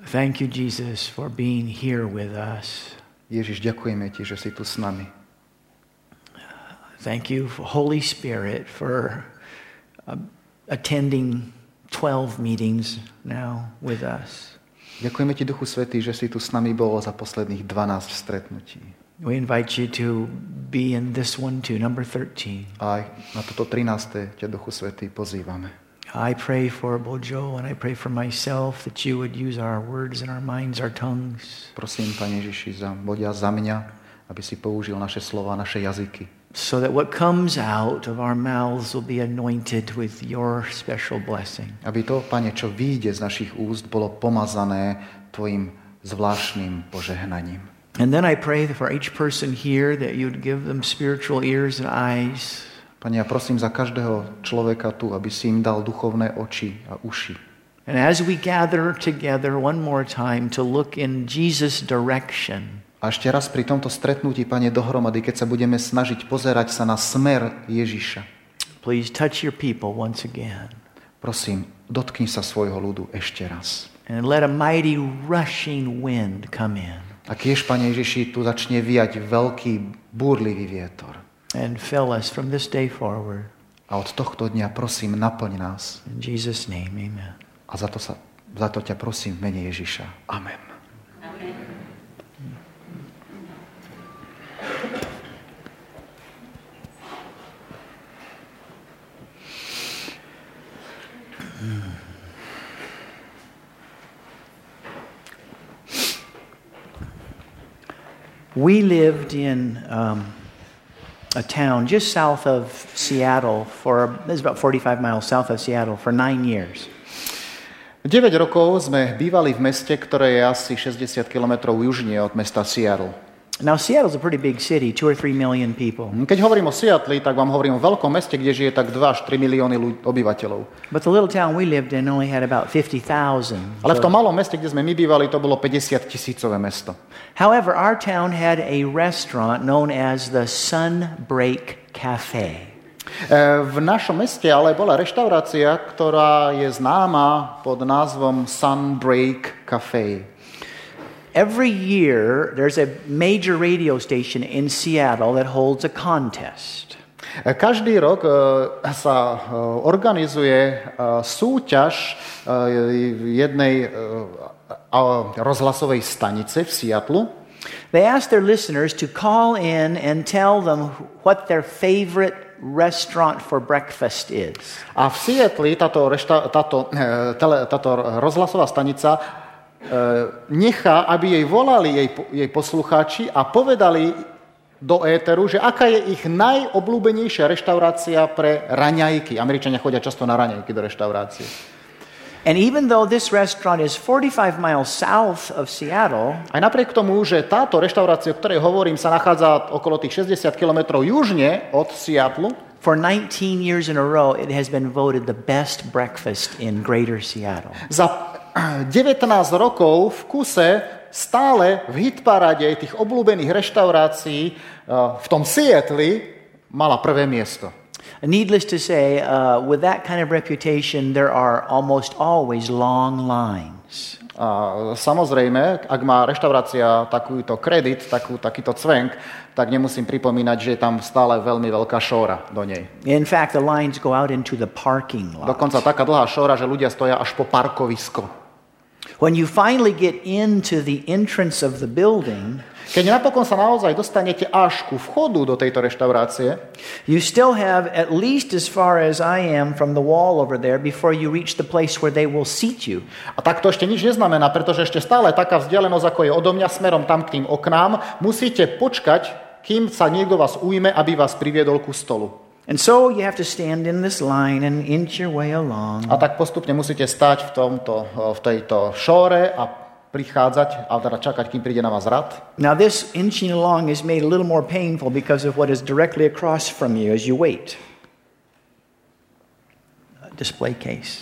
Thank you, Jesus, for being here with us. Ježiš, ďakujeme ti, že si tu s nami. Thank you, Holy Spirit, for attending 12 meetings now with us. Ďakujeme ti, Duchu Svätý, že si tu s nami bol za posledných 12 stretnutí. We invite you to be in this one too, number 13. A aj na toto 13. ťa, Duchu Svätý, pozývame. I pray for Bojo and I pray for myself that you would use our words and our minds, our tongues. Prosím, Pane Ježiši, za Bodia, za mňa, aby si použil naše slova, naše jazyky. So that what comes out of our mouths will be anointed with your special blessing. Aby to, Pane, čo vyjde z našich úst, bolo pomazané tvojim zvláštnym požehnaním. And then I pray for each person here that you'd give them spiritual ears and eyes. Pane, ja prosím za každého človeka tu, aby si im dal duchovné oči a uši. And as we gather together one more time to look in Jesus' direction. A ešte raz pri tomto stretnutí, Pane, dohromady, keď sa budeme snažiť pozerať sa na smer Ježiša. Please touch your people once again. Prosím, dotkni sa svojho ľudu ešte raz. And let a mighty rushing wind come in. A kiež, Pane Ježiši, tu začne viať veľký búrlivý vietor. And fill us from this day forward. A od tohto dňa, prosím, naplň nás. In Jesus' name, amen. A za to ťa prosím v mene Ježiša. Amen. We lived in a town just south of Seattle this is about 45 miles south of Seattle for 9 years. 9 rokov sme bývali v meste, ktoré je asi 60 kilometrov južne od mesta Seattle. Now Seattle's a pretty big city, 2 or 3 million people. Keď hovorím o Seattle, tak vám hovorím o veľkom meste, kde žije tak 2 až 3 milióny obyvateľov. But the little town we lived in only had about 50,000. Ale v tom malom meste, kde sme my bývali, to bolo 50-tisícové mesto. However, our town had a restaurant known as the Sunbreak Cafe. V našom meste ale bola reštaurácia, ktorá je známa pod názvom Sunbreak Cafe. Every year there's a major radio station in Seattle that holds a contest. Každý rok sa organizuje súťaž jednej rozhlasovej stanice v Seattle. They ask their listeners to call in and tell them what their favorite restaurant for breakfast is. A v Seattle táto rozhlasová stanica nechá, aby jej volali jej poslucháči a povedali do éteru, že aká je ich najobľúbenejšia reštaurácia pre raňajky. Američania chodia často na raňajky do reštaurácie. And even though this restaurant is 45 miles south of Seattle, aj napriek tomu, že táto reštaurácia, o ktorej hovorím, sa nachádza okolo tých 60 kilometrov južne od Seattle, for 19 years in a row it has been voted the best breakfast in Greater Seattle. Za 19 rokov v kuse stále v hitparáde tých obľúbených reštaurácií v tom Seattle mala prvé miesto. Needless to say, with that kind of reputation, there are almost always long lines. Samozrejme, ak má reštaurácia takýto kredit, takýto cvenk, tak nemusím pripomínať, že je tam stále veľmi veľká šóra do nej. In fact, the lines go out into the parking lot. Dokonca taká dlhá šóra, že ľudia stoja až po parkovisko. When you finally get into the entrance of the building, keď napokon sa naozaj dostanete až ku vchodu do tejto reštaurácie, you still have at least as far as I am from the wall over there before you reach the place where they will seat you. A tak to ešte nič neznamená, pretože ešte stále taká vzdialenosť, ako je odo mňa smerom tam k tým oknám, musíte počkať, kým sa niekto vás ujme, aby vás priviedol ku stolu. And so you have to stand in this line and inch your way along. A tak postupne musíte stať v tejto šóre a prichádzať, a teda čakať, kým príde na vás rad. Now this inching along is made a little more painful because of what is directly across from you as you wait. A display case.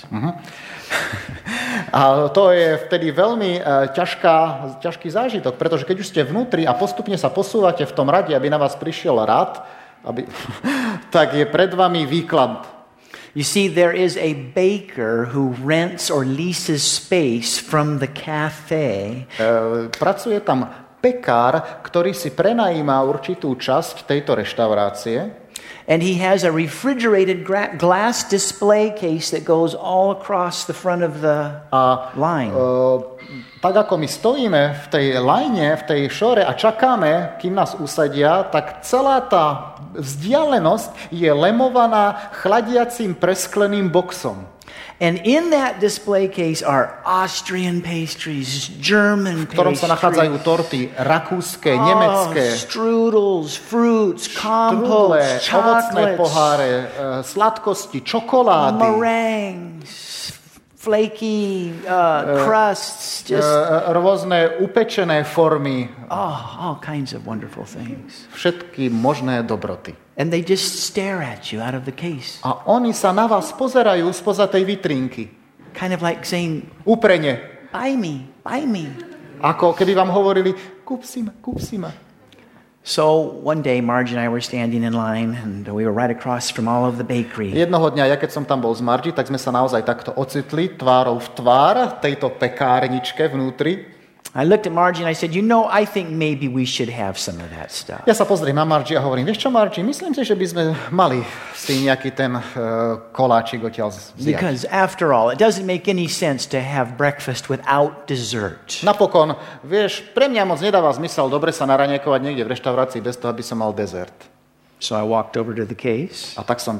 A to je vtedy veľmi ťažký zážitok, pretože keď už ste vnútri a postupne sa posúvate v tom rade, aby na vás prišiel rad, tak je pred vami výklad. You see, there is a baker who rents or leases space from the cafe. Pracuje tam pekár, ktorý si prenajíma určitú časť tejto reštaurácie. And he has a refrigerated glass display case that goes all across the front of the line. Tak ako my stojíme v tej line, v tej šore a čakáme, kým nás usadia, tak celá tá vzdialenosť je lemovaná chladiacím preskleným boxom. And in that display case are Austrian pastries, German v ktorom sa nachádzajú torty rakúske, nemecké, strudels, fruits, compotes, ovocné poháre, sladkosti, čokolády, meringues, flaky crusts, just rôzne upečené formy. all kinds of wonderful things. Všetky možné dobroty. And they just stare at you out of the case. A oni sa na vás pozerajú spoza tej vitrínky. Kind of like saying, Úprene. buy me. Ako keby vám hovorili, kúp si ma. So one day Marge and I were standing in line and we were right across from all of the bakery. Jednoho dňa, ja keď som tam bol s Margie, tak sme sa naozaj takto ocitli tvárou v tvár tejto pekárničke vnútri. I looked at Margie and I said, I think maybe we should have some of that stuff. Ja sa pozriem na Margie a hovorím, vieš čo, Margie, myslím si, že by sme mali si nejaký ten koláčik odtiaľ zjať. Because after all, it doesn't make any sense to have breakfast without dessert. Napokon, vieš, pre mňa moc nedáva zmysel dobre sa naraňakovať niekde v reštaurácii bez toho, aby som mal dezert. So I walked over to the case. A tak som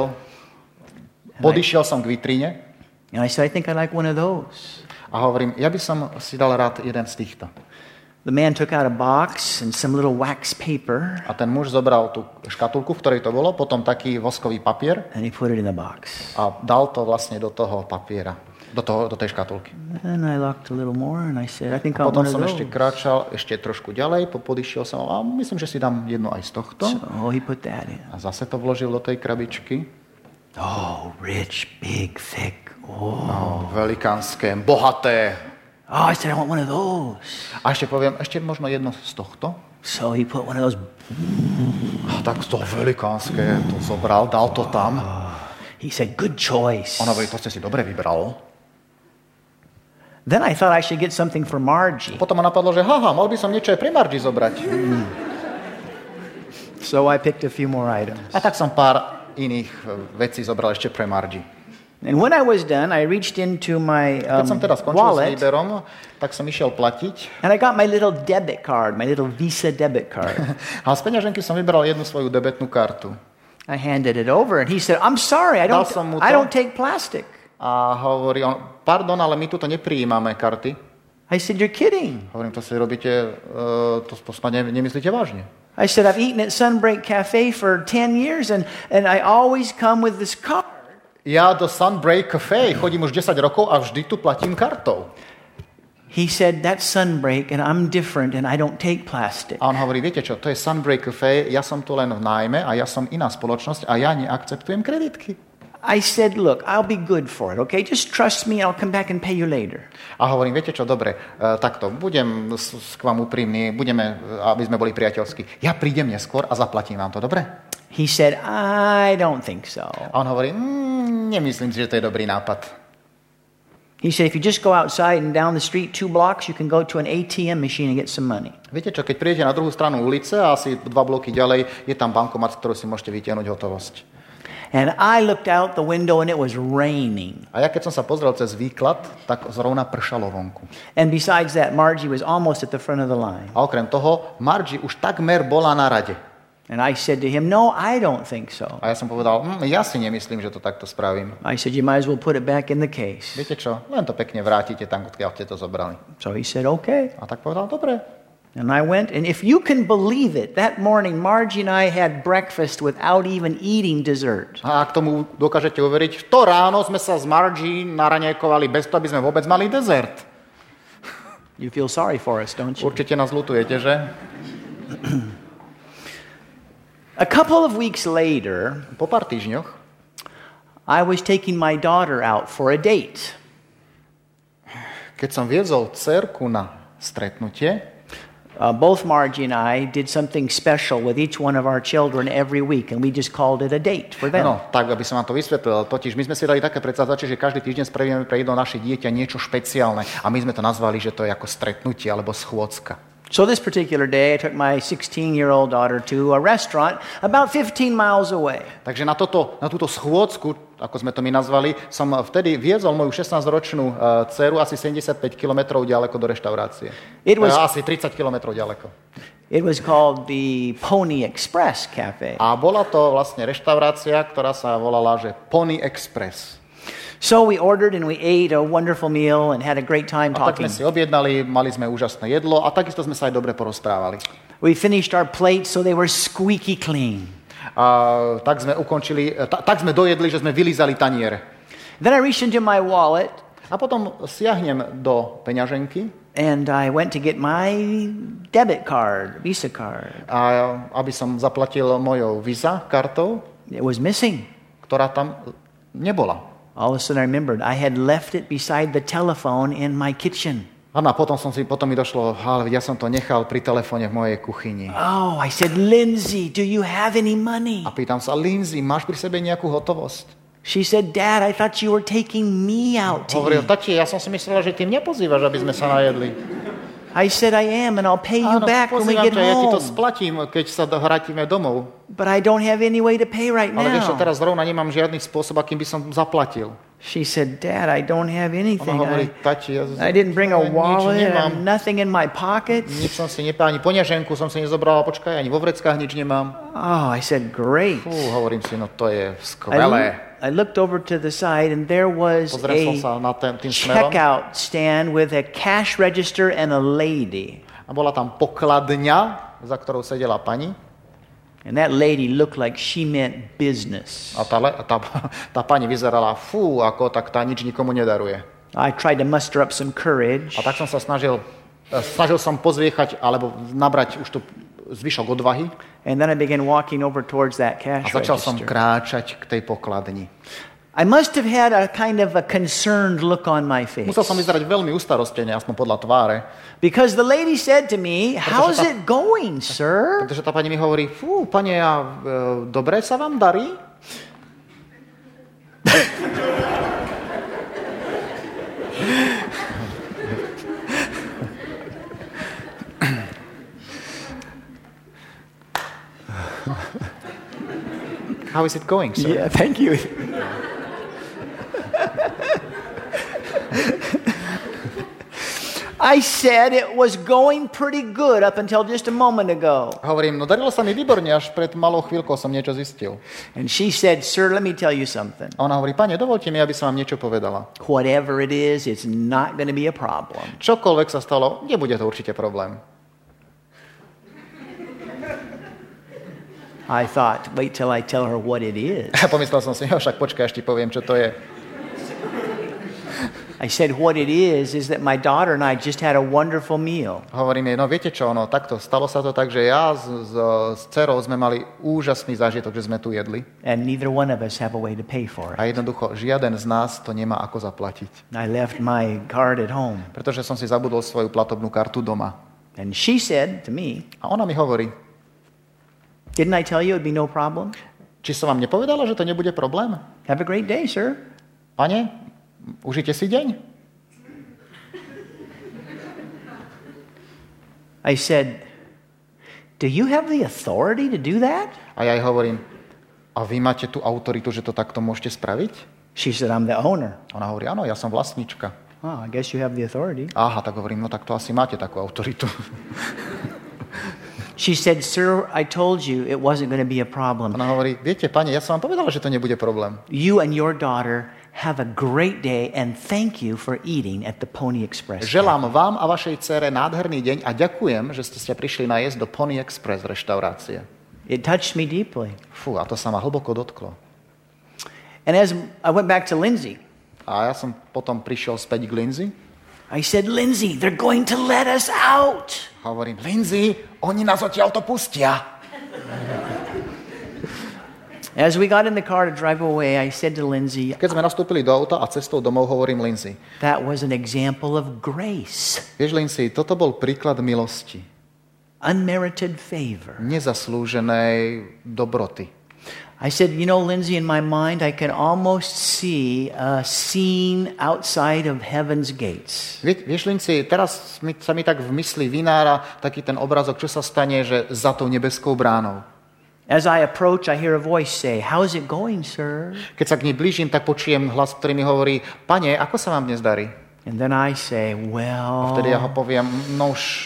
podišiel som k vitríne. And I said, I think I like one of those. A hovorím, ja by som si dal rád jeden z týchto. The man took out a box and some little wax paper. A ten muž zobral tú škatulku, v ktorej to bolo, potom taký voskový papier. And he put it in the box. A dal to vlastne do toho papiera, do tej škatulky. And I looked a little more and I said, I think A I'll potom one of som those. ešte kráčal ešte trošku ďalej, podišiel som a myslím, že si dám jedno aj z tohto. So he put that in. A zase to vložil do tej krabičky. Oh, rich, big, thick. Velikánske, bohaté. I said, I want one of those. A ešte poviem, ešte možno jedno z tohto. So he put one of those. A tak to velikánske to zobral, dal to tam. He said, good choice. On hovorí, to ste si dobre vybral. Then I thought I should get something for Margie. Potom ma napadlo, že mal by som niečo aj pre Margie zobrať. So I picked a few more items. A tak som pár iných vecí zobral ešte pre Margie. And when I was done, I reached into my Keď som teda skončil s wallet, výberom, tak som išiel platiť. and I got my little debit card, my little Visa debit card. A z peňaženky som vybral jednu svoju debetnú kartu. I handed it over, and he said, I'm sorry, I Dal som mu to. don't take plastic. A hovorí on, pardon, ale my tuto neprijímame karty. I said, you're kidding. Hovorím, to si robíte, to snad nemyslíte vážne. I said, I've eaten at Sunbreak Cafe for 10 years, and I always come with this card. Ja do Sunbreak Cafe chodím už 10 rokov a vždy tu platím kartou. He said, that's Sunbreak, and I'm different, and I don't take plastic. A on hovorí, viete čo, to je Sunbreak Cafe, ja som tu len v nájme a ja som iná spoločnosť a ja neakceptujem kreditky. I said, look, I'll be good for it, okay? Just trust me, I'll come back and pay you later. A hovorím, viete čo, dobre, takto, budem k vám úprimný, aby sme boli priateľskí. Ja prídem neskôr a zaplatím vám to, dobre? He said, I don't think so. A on hovorí, nemyslím si, že to je dobrý nápad. He said, if you just go outside and down the street 2 blocks, you can go to an ATM machine and get some money. Viete čo, keď prídete na druhú stranu ulice a asi 2 bloky ďalej, je tam bankomat, z ktorého si môžete vytiahnuť hotovosť. And I looked out the window and it was raining. A ja keď som sa pozrel cez výklad, tak zrovna pršalo vonku. And besides that, Margie was almost at the front of the line. A okrem toho, Margie už takmer bola na rade. And I said to him, no, I don't think so. A ja som povedal, ja si nemyslím, že to takto spravím. I said, you might as well put it back in the case. Viete čo, len to pekne vrátite tam, odkiaľ ste to zobrali. So he said, okay. A tak povedal, dobre. And I went, and if you can believe it, that morning Margie and I had breakfast without even eating dessert. A ak tomu dokážete uveriť, to ráno sme sa s Margie naraňajkovali bez toho, aby sme vôbec mali dezert. You feel sorry for us, don't you? Určite nás ľutujete, že? A couple of weeks later, Po pár týždňoch I was taking my daughter out for a date. keď som viezol dcerku na stretnutie, Both Margie and I did something special with each one of our children every week, and we just called it a date for them. No, tak, aby som vám to vysvetlil. Totiž my sme si dali také predsavzatie, že každý týždeň spravíme pre jedno naše dieťa niečo špeciálne. A my sme to nazvali, že to je ako stretnutie alebo schôdzka. So this particular day, I took my 16-year-old daughter to a restaurant about 15 miles away. Takže na túto schôdzku, ako sme to my nazvali, som vtedy viezol moju 16-ročnú dceru asi 75 kilometrov ďaleko do reštaurácie. Asi 30 kilometrov ďaleko. It was called the Pony Express Cafe. A bola to vlastne reštaurácia, ktorá sa volala, že Pony Express. So we ordered and we ate a wonderful meal and had a great time A tak talking. sme si objednali, mali sme úžasné jedlo a takisto sme sa aj dobre porozprávali. We finished our plates so they were squeaky clean. A tak sme ukončili, tak sme dojedli, že sme vylízali taniere. Then I reached into my wallet A potom siahnem do peňaženky and I went to get my debit card, Visa card. a aby som zaplatil mojou Visa kartou, It was missing. ktorá tam nebola. All of a sudden I remembered I had left it beside the telephone in my kitchen. A potom mi došlo, ale ja som to nechal pri telefóne v mojej kuchyni. Oh, I said, Lindsay, do you have any money? A pýtam sa, Lindsay, máš pri sebe nejakú hotovosť? She said, Dad, I thought you were taking me out to Hovoril, eat. tati, ja som si myslela, že ty mňa pozývaš, aby sme sa najedli. I said, I am, and I'll pay you Áno, back when we pozývam get ťa, ja ti to home. splatím, keď sa vrátime domov. But I don't have any way to pay right Ale vieš čo, now. teraz zrovna nemám žiadny spôsob, akým by som zaplatil. She said, Dad, I don't have Ona anything. hovorí, tati, I didn't bring a nič wallet, nemám. nothing in my pockets. Nič som si ani poňaženku som si nezobrala, počkaj, ani vo vreckách nič nemám. Oh, I said, great. Hovorím si, no to je skvelé. I looked over to the side, and there was Pozrel som sa a na tým smerom checkout stand with a cash register and a lady. a bola tam pokladňa, za ktorou sedela pani. And that lady looked like she meant business. A tá pani vyzerala, ako tak tá nič nikomu nedaruje. I tried to muster up some courage. A tak som sa snažil som pozviechať, alebo nabrať už tu zvyšok odvahy. And then I began walking over towards that A cash začal som register. kráčať k tej pokladni. I must have had a kind of a concerned look on my face. Musel som vyzerať veľmi ustarostene, aspoň podľa tváre. Because the lady said to me, how's it going, sir? Pretože tá pani mi hovorí, pane, dobre sa vám darí? How is it going, sir? Yeah, thank you. I said it was going pretty good up until just a moment ago. Hovorím, no darilo sa mi výborne, až pred malou chvíľkou som niečo zistil. And she said, sir, let me tell you something. A ona hovorí, pane, dovolte mi, aby som vám niečo povedala. Whatever it is, it's not going to be a problem. Čokoľvek sa stalo, nebude to určite problém. I thought, wait till I tell her what it is. A pomyslel som si, však počkaj, až ti poviem, čo to je. I said, what it is that my daughter and I just had a wonderful meal. Hovorím jej, no viete čo, no takto, stalo sa to tak, že ja s dcerou sme mali úžasný zážitok, že sme tu jedli. And neither one of us have a way to pay for A it. jednoducho, žiaden z nás to nemá ako zaplatiť. I left my card at home. Pretože som si zabudol svoju platobnú kartu doma. And she said to me, A ona mi hovorí, didn't I tell you it'd be no problem? či som vám nepovedala, že to nebude problém? Have a great day, sir. Pane, užite si deň? I said, do you have the authority to do that? A ja jej hovorím, a vy máte tú autoritu, že to takto môžete spraviť? She said, I'm the owner. Ona hovorí, áno, ja som vlastníčka. Oh, I guess you have the authority. Aha, tak hovorím, no tak to asi máte takú autoritu. She said, sir, I told you it wasn't going to be a problem. Ona hovorí, viete, pane, ja som vám povedala, že to nebude problém. You and your daughter have a great day and thank you for eating at the Pony Express. Želám vám a vašej dcére nádherný deň a ďakujem, že ste sa prišli najesť do Pony Express reštaurácie. It touched me deeply. Fú, a to sa ma hlboko dotklo. And as I went back to Lindsay, A ja som potom prišiel späť k Lindsay. I said, Lindsay, they're going to let us out. Hovorím, Lindsay, oni nás odtiaľ to pustia. As we got in the car to drive away, I said to Lindsay, Keď sme nastúpili do auta a cestou domov, hovorím Lindsay. that was an example of grace. Vieš, Lindsay, toto bol príklad milosti. unmerited favor. Nezaslúženej dobroty. I said, you know, Lindsay, in my mind, I can almost see a scene outside of heaven's gates. Vieš, Lindsay, teraz sa mi tak v mysli vynára taký ten obrazok, čo sa stane, že za tou nebeskou bránou. As I approach, I hear a voice say, how's it going, sir? Keď sa k nej blížim, tak počujem hlas, ktorý mi hovorí, Pane, ako sa vám dnes darí? And then I say, A well, vtedy ja ho poviem, no už...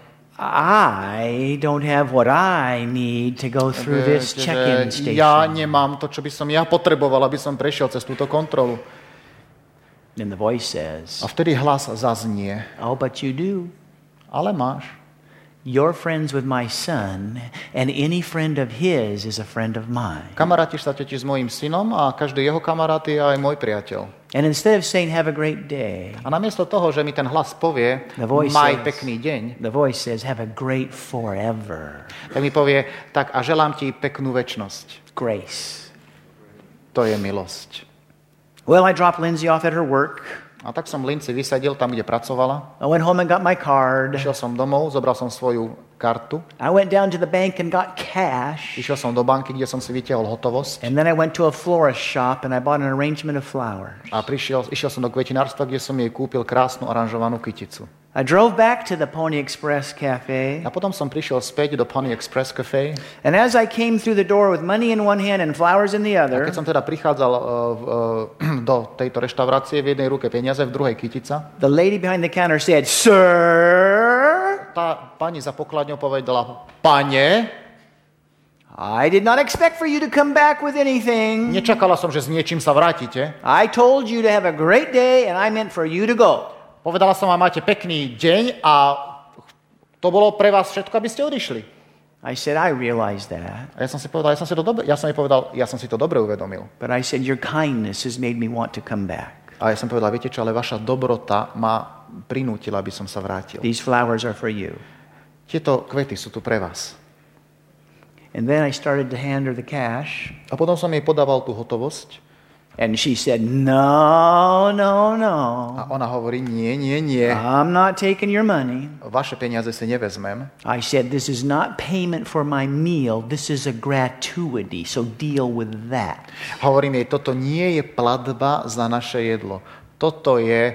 I don't have what I need to go through this check-in station. Ja nemám to, čo by som ja potreboval, aby som prešiel cez túto kontrolu. And the voice says, A vtedy hlas zaznie, oh, but you do. ale máš. You're friends with my son, and any friend of his is a friend of mine. Kamarátiš sa totiž s mojím synom a každý jeho kamarát je aj môj priateľ. And instead of saying, have a great day, A namiesto toho, že mi ten hlas povie, maj pekný deň, the voice says, have a great forever. tak mi povie, tak a želám ti peknú večnosť. Grace. To je milosť. Well, I dropped Lindsay off at her work. A tak som Lindsay vysadil tam, kde pracovala. I went home and got my card. Išiel som domov, zobral som svoju kartu. I went down to the bank and got cash. Išiel som do banky, kde som si vytiahol hotovosť. And then I went to a florist shop and I bought an arrangement of flowers. A išiel som do kvetinárstva, kde som jej kúpil krásnu aranžovanú kyticu. I drove back to the Pony Express Cafe. A potom som prišiel späť do Pony Express Cafe. And as I came through the door with money in one hand and flowers in the A other, keď som teda prichádzal do tejto reštaurácie, v jednej ruke peniaze, v druhej kytica, the lady behind the counter said, "Sir, tá pani za pokladňou povedala, Pane, I did not expect for you to come back with anything. nečakala som, že s niečím sa vrátite. I told you to have a great day and I meant for you to go." Povedala som vám, máte pekný deň a to bolo pre vás všetko, aby ste odišli. I said, I realize that. A ja som si to dobre uvedomil. But I said, your kindness has made me want to come back. A ja som povedal, viete čo, ale vaša dobrota ma prinútila, aby som sa vrátil. These flowers are for you. Tieto kvety sú tu pre vás. And then I started to hand her the cash. A potom som jej podával tú hotovosť. And she said, no, no, no. A ona hovorí, nie. I'm not taking your money. Vaše peniaze si nevezmem. I said, this is not payment for my meal. This is a gratuity. So deal with that. Hovorím jej, toto nie je platba za naše jedlo. Toto je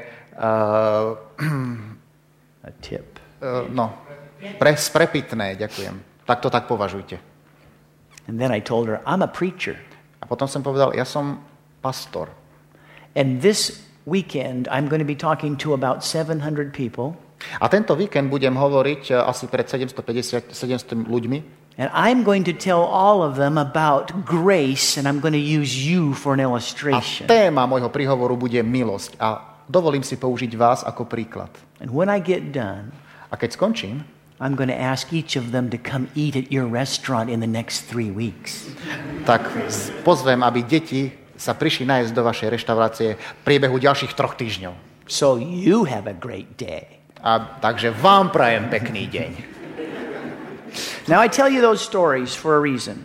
A tip. sprepitné, ďakujem. Tak to tak považujte. And then I told her, I'm a preacher. A potom som povedal, ja som pastor. And this weekend, I'm going to be talking to about 700 people. A tento víkend budem hovoriť asi pred 700 ľuďmi. And I'm going to tell all of them about grace, and I'm going to use you for an A illustration. téma môjho príhovoru bude milosť. A dovolím si použiť vás ako príklad. And when I get done, A keď skončím, I'm going to ask each of them to come eat at your restaurant in the next 3 weeks. tak pozvem, aby deti sa prišli nájsť do vašej reštaurácie v priebehu ďalších 3 týždňov. So you have a great day. A takže vám prajem pekný deň. Now I tell you those stories for a reason.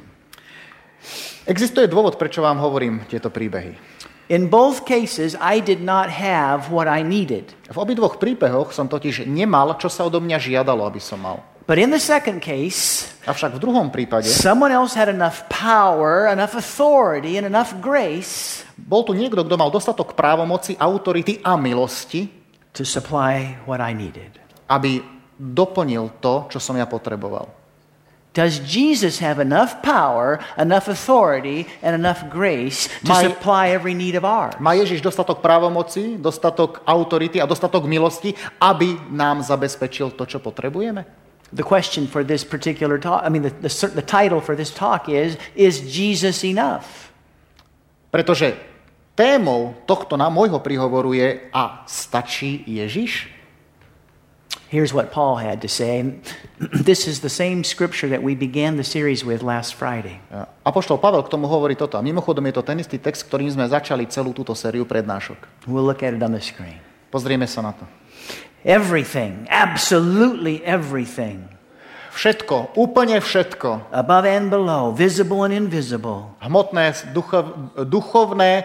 Existuje dôvod, prečo vám hovorím tieto príbehy. In both cases, I did not have what I needed. V obidvoch príbehoch som totiž nemal, čo sa odo mňa žiadalo, aby som mal. But in the second case, Avšak v druhom prípade someone else had enough power, enough authority, and enough grace bol tu niekto, kto mal dostatok právomoci, autority a milosti, to supply what I needed. aby doplnil to, čo som ja potreboval. Does Jesus have enough power, enough authority, and enough grace to supply every need of ours? Má Ježiš dostatok právomoci, dostatok autority a dostatok milosti, aby nám zabezpečil to, čo potrebujeme? The question for this particular talk, the title for this talk is Jesus enough? Pretože témou tohto môjho príhovoru je a stačí Ježiš? Here's what Paul had to say. This is the same scripture that we began the series with last Friday. Apoštol Pavel k tomu hovorí toto. A mimochodom je to ten istý text, ktorým sme začali celú túto sériu prednášok. We'll look at it on the screen. Pozrieme sa na to. Everything, absolutely everything. Všetko, úplne všetko. Above and below, visible and invisible. Hmotné, duchovné,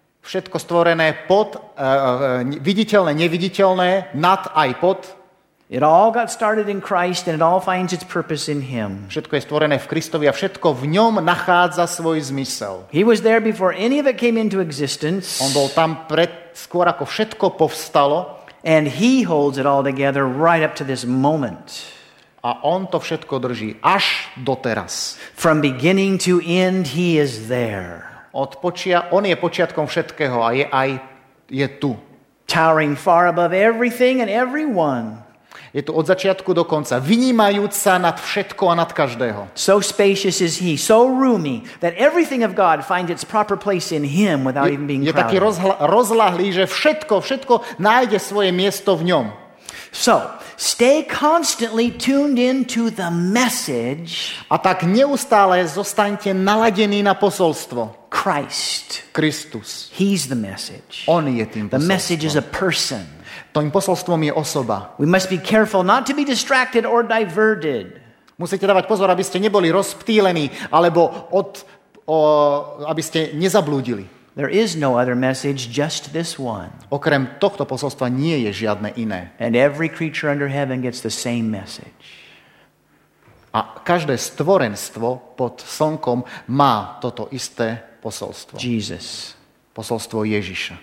všetko stvorené pod, viditeľné, neviditeľné, nad aj pod. It all got started in Christ and it all finds its purpose in him. Všetko je stvorené v Kristovi a všetko v ňom nachádza svoj zmysel. He was there before any of it came into existence. On bol tam skôr ako všetko povstalo. And he holds it all together right up to this moment. A on to všetko drží až doteraz. From beginning to end, he is there. On je počiatkom všetkého a je tu. Towering far above everything and everyone. Je tu od začiatku do konca, vynímajúc sa nad všetko a nad každého. So spacious is he, so roomy, that everything of God finds its proper place in him without even being crowded. Je taký rozlahlý, že všetko nájde svoje miesto v ňom. So, stay constantly tuned into the message. A tak neustále zostaňte naladení na posolstvo. Kristus. He's the message. On je tým posolstvom. The message is a person. Tým posolstvom je osoba. We must be careful not to be distracted or diverted. Musíte dávať pozor, aby ste neboli rozptýlení, alebo aby ste nezablúdili. There is no other message, just this one. Okrem tohto posolstva nie je žiadne iné. And every creature under heaven gets the same message. A každé stvorenstvo pod slnkom má toto isté posolstvo. Jesus. Posolstvo Ježiša.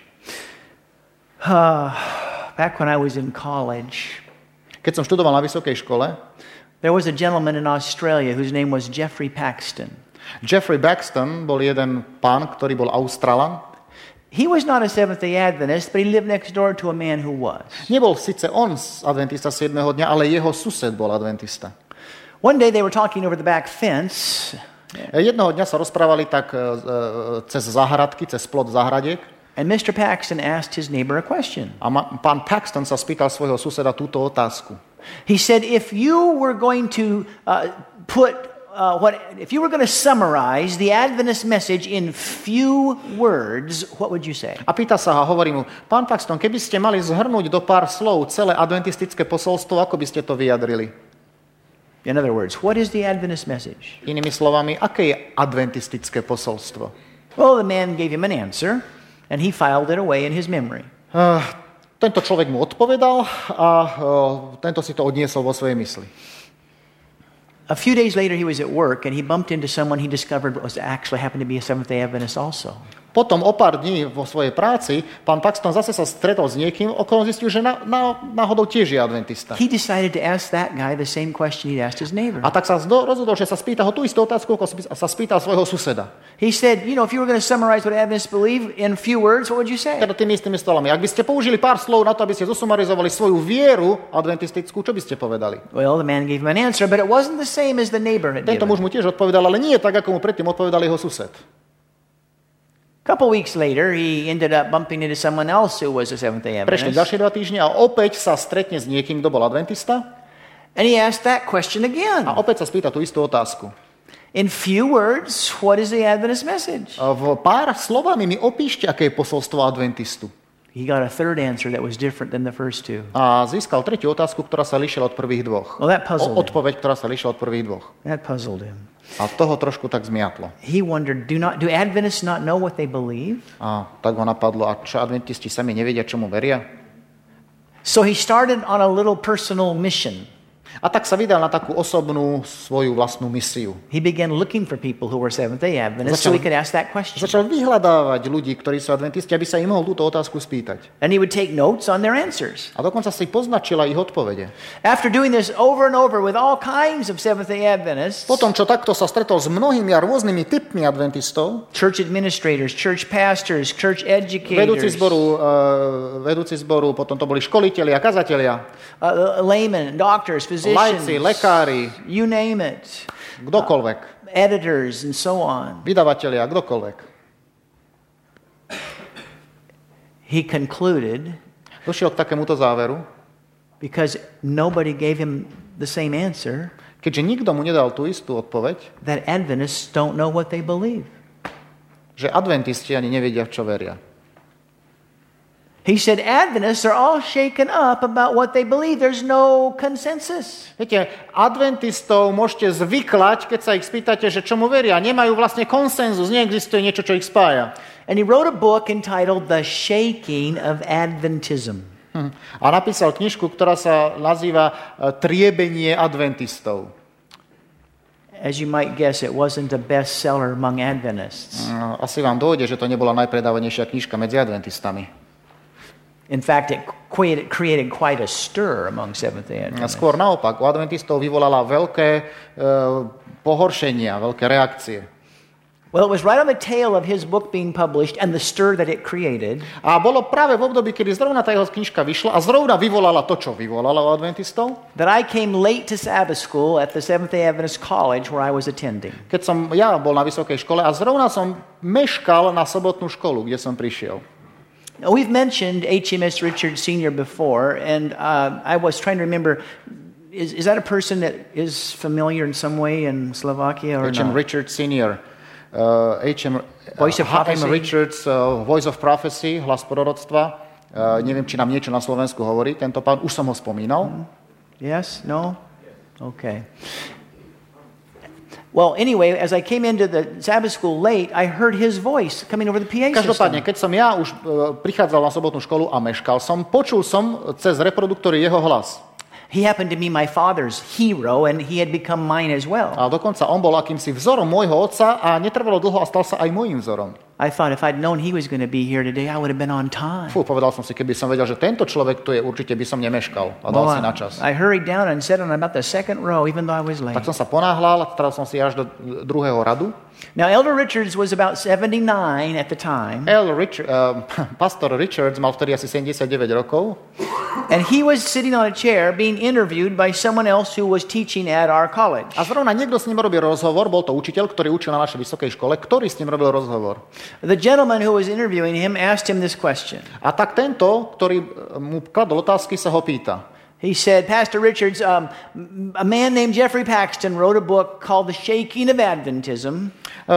Back when I was in college, keď som študoval na vysokej škole, there was a gentleman in Australia whose name was Jeffrey Paxton. Jeffrey Paxton bol jeden pán, ktorý bol Australan. He was not a Seventh-day Adventist, but he lived next door to a man who was. Nebol síce on adventista 7. dňa, ale jeho sused bol adventista. One day they were talking over the back fence. Jednoho dňa sa rozprávali tak cez záhradky, cez plot záhradiek. And Mr. Paxton asked his neighbor a question. A pán Paxton sa spýtal svojho suseda túto otázku. He said, if you were going to if you were going to summarize the Adventist message in few words, what would you say? A pýta sa hovorí mu, pán Paxton, keby ste mali zhrnúť do pár slov celé adventistické posolstvo, ako by ste to vyjadrili? In other words, what is the Adventist message? Inými slovami, aké je adventistické posolstvo? Well, the man gave him an answer, and he filed it away in his memory. Tento človek mu odpovedal a tento si to odniesol vo svojej mysli. A few days later he was at work and he bumped into someone he discovered was actually happened to be a Seventh-day Adventist also. Potom o pár dní vo svojej práci pán Paxton zase sa stretol s niekým, okolo zistil, že náhodou tiež je adventista. He decided to ask that guy the same question he'd asked his neighbor. A tak sa rozhodol, že sa spýta ho tú istú otázku, ako sa spýtal svojho suseda. He said, if you were going to summarize what Adventists believe in few words, what would you say? Teda tými istými slovami. Ak by ste použili pár slov na to, aby ste zosumarizovali svoju vieru adventistickú, čo by ste povedali? Well, the man gave him an answer, but it wasn't the same as the neighbor had given. Tento muž mu tiež odpovedal, ale nie tak, ako mu predtým odpovedal jeho sused. A couple weeks later, he ended up bumping into someone else who was a Seventh-day Prešli Adventist. ďalšie 2 týždne a opäť sa stretne s niekým, kto bol adventista. And he asked that question again. A opäť sa spýta tú istú otázku. In few words, what is the Adventist message? V pár slovami mi opíšte, aké je posolstvo adventistu. He got a third answer that was different than the first two. A získal tretiu otázku, ktorá sa líšila od prvých dvoch. Well, that puzzled him. Odpoveď, ktorá sa líšila od prvých dvoch. That puzzled him. A toho trošku tak zmiatlo. He wondered, do Adventists not know what they believe? A tak ho napadlo, a čo adventisti sami nevedia, čomu veria? So he started on a little personal mission. A tak sa vydal na takú osobnú svoju vlastnú misiu. He began looking for people who were Seventh-day Adventists so he could ask that question. Začal vyhľadávať ľudí, ktorí sú adventisti, aby sa im mohol túto otázku spýtať. And he would take notes on their answers. A dokonca si poznačila ich odpovede. After doing this over and over with all kinds of Seventh-day Adventists, potom, čo takto sa stretol s mnohými a rôznymi typmi adventistov, church administrators, church pastors, church educators, vedúci zboru, potom to boli školitelia, kazatelia, laymen, doctors, physicians, laici, lekári, you name it, kdokoľvek, editors and so on. vydavatelia, kdokoľvek. He concluded, došiel k takémuto záveru, because nobody gave him the same answer, keďže nikto mu nedal tú istú odpoveď, that Adventists don't know what they believe. Že adventisti ani nevedia, v čo veria. He said Adventists are all shaken up about what they believe. There's no consensus. Viete, adventistov môžete zvyklať, keď sa ich spýtate, že čomu veria. Nemajú vlastne konsenzus, neexistuje niečo, čo ich spája. And he wrote a book entitled The Shaking of Adventism. A napísal knižku, ktorá sa nazýva Triebenie adventistov. As you might guess, it wasn't a bestseller among Adventists. Asi vám dojde, že to nebola najpredávanejšia knižka medzi adventistami. In fact, it created quite a stir among Seventh-day Adventists. Skôr naopak, u adventistov vyvolala veľké pohoršenia, veľké reakcie. Well, it was right on the tail of his book being published and the stir that it created. A bolo práve v období, kedy zrovna tá jeho knižka vyšla a zrovna vyvolala to, čo vyvolala u adventistov. That I came late to Sabbath school at the Seventh-day Adventist college where I was attending. Keď som ja bol na vysokej škole a zrovna som meškal na sobotnú školu, kde som prišiel. We've mentioned HMS Richard Sr. before, and I was trying to remember, is that a person that is familiar in some way in Slovakia or HM not? Richard Sr. Voice of Prophecy? Richards, Voice of Prophecy, hlas proroctva. Neviem, či nám niečo na Slovensku hovorí. Tento pán, už som ho spomínal. Yes? No? Okay. Well, anyway, as I came into the Sabbath school late, I heard his voice coming over the PA Každopádne, system. keď som ja už prichádzal na sobotnú školu a meškal som, počul som cez reproduktory jeho hlas. He happened to be my father's hero, and he had become mine as well. A dokonca on bol akýmsi vzorom môjho otca a netrvalo dlho a stal sa aj môjim vzorom. I thought if I'd known he was going to be here today, I would have been on time. Povedal som si, keby som vedel, že tento človek tu je, určite by som nemeškal a dal si na čas. I hurried down and sat on about the second row, even though I was late. Tak som sa ponáhľal a stral som si až do druhého radu. Now, Elder Richards was about 79 at the time. Pastor Richards mal vtedy asi 79 rokov. And he was sitting on a chair being interviewed by someone else who was teaching at our college. A zrovna niekto s ním robil rozhovor, bol to učiteľ, ktorý učil na našej vysokej škole, ktorý s ním robil rozhovor. The gentleman who was interviewing him asked him this question. A tak tento, ktorý mu kladol otázky, sa ho pýta. He said, Pastor Richards, a man named Jeffrey Paxton wrote a book called The Shaking of Adventism.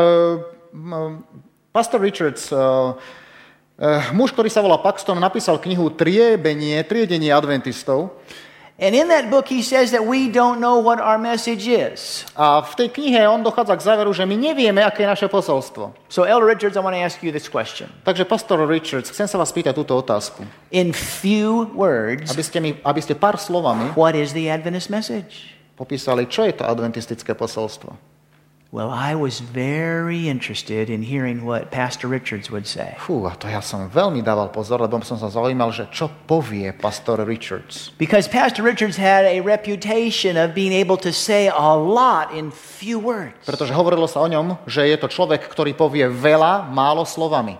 Pastor Richards, muž, ktorý sa volá Paxton, napísal knihu Triedenie adventistov. And in that book he says that we don't know what our message is. A v tej knihe on dochádza k záveru, že my nevieme, aké je naše posolstvo. So Elder Richards, I want to ask you this question. Takže Pastor Richards, chcem sa vás pýtať túto otázku. In few words, aby ste pár slovami what is the Adventist message? popísali, čo je to adventistické posolstvo. Well, I was very interested in hearing what Pastor Richards would say. A to ja som veľmi dával pozor, lebo som sa zaujímal, že čo povie Pastor Richards. Because Pastor Richards had a reputation of being able to say a lot in few words. Pretože hovorilo sa o ňom, že je to človek, ktorý povie veľa, málo slovami.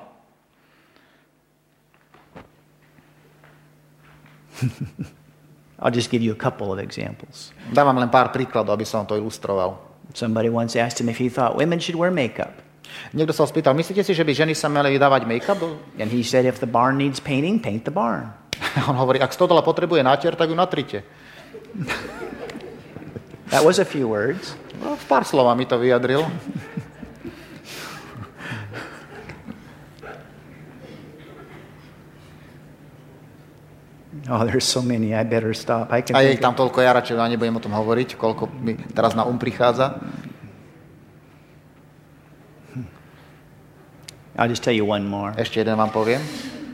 I'll just give you a couple of examples. Dávam len pár príkladov, aby som to ilustroval. Somebody once asked him if he thought women should wear makeup. Niekto sa spýtal, myslíte si, že by ženy sa mali dávať make-up? And he said, if the barn needs painting, paint the barn. On hovorí, ak stodola potrebuje nátier, tak ju natrite. That was a few words. No, v pár slovami to vyjadril. Oh, there's so many. I better stop. A je ich tam toľko, ja radšej nebudem o tom hovoriť, koľko mi teraz na prichádza. I'll just tell you one more. Ešte jeden vám poviem.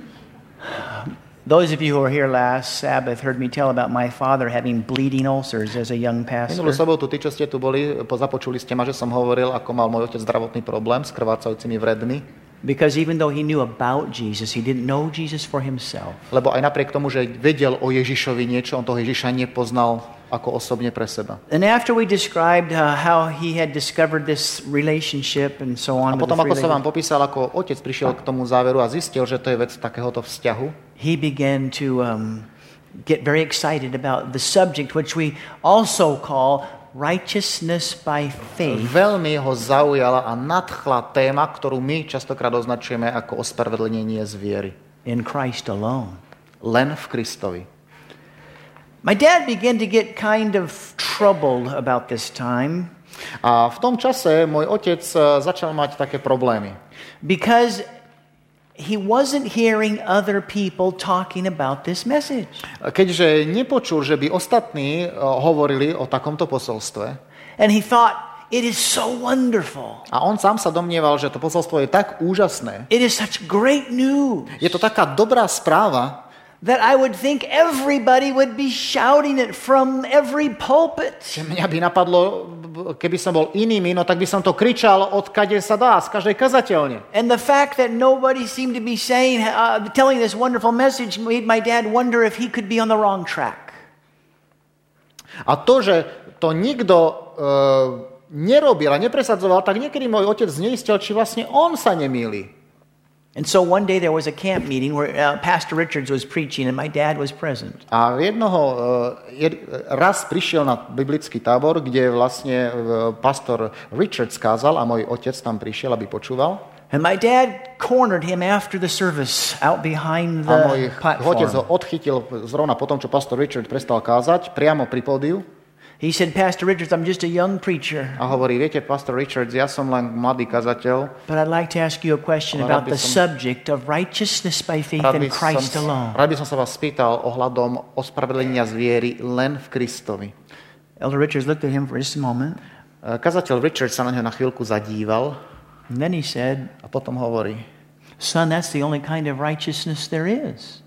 Those of you who were here last Sabbath heard me tell about my father having bleeding ulcers as a young pastor. Minulú sobotu, tí, čo ste tu boli, započuli ste ma, že som hovoril, ako mal môj otec zdravotný problém s krvácajúcimi vredmi. Because even though he knew about Jesus, he didn't know Jesus for himself. Lebo aj napriek tomu, že vedel o Ježišovi niečo, on toho Ježiša nepoznal ako osobne pre seba. And after we described how he had discovered this relationship and so on. A potom, ako som vám popísal, ako otec prišiel k tomu záveru a zistil, že to je vec takéhoto vzťahu, he began to get very excited about the subject, which we also call righteousness by faith. Veľmi ho zaujala a nadchla téma, ktorú my častokrát označujeme ako ospravedlnenie z viery. In Christ alone. Len v Kristovi. My dad began to get kind of troubled about this time. A v tom čase môj otec začal mať také problémy. Because he wasn't hearing other people talking about this message. Keďže nepočul, že by ostatní hovorili o takomto posolstve. And he thought, it is so wonderful. A on sám sa domnieval, že to posolstvo je tak úžasné. It is such great news. Je to taká dobrá správa. that I would think everybody would be shouting it from every pulpit. Mňa by napadlo, keby som bol inými, no tak by som to kričal odkade sa dá, z každej kazateľne. And the fact that nobody seemed to be saying, telling this wonderful message made my dad wonder if he could be on the wrong track. A to, že to nikto nerobil a nepresadzoval, tak niekedy môj otec zneistil, či vlastne on sa nemýli. And so one day there was a camp meeting where Pastor Richards was preaching and my dad was present. A raz prišiel na biblický tábor, kde vlastne pastor Richards kázal a môj otec tam prišiel, aby počúval. And my dad cornered him after the service out behind the platform. A môj otec ho odchytil zrovna potom, čo pastor Richard prestal kázať, priamo pri pódiu. He said, Pastor Richards, I'm just a young preacher. A hovorí, viete, Pastor Richards, ja som len mladý kazateľ. But I'd like to ask you a question about the subject of righteousness by faith in Christ alone. Rád by som sa vás spýtal ohľadom ospravedlenia z viery len v Kristovi. Elder Richards looked at him for just a moment. Kazateľ Richards sa na ňo na chvíľku zadíval. And then he said, a potom hovorí, Son, that's the only kind of righteousness there is.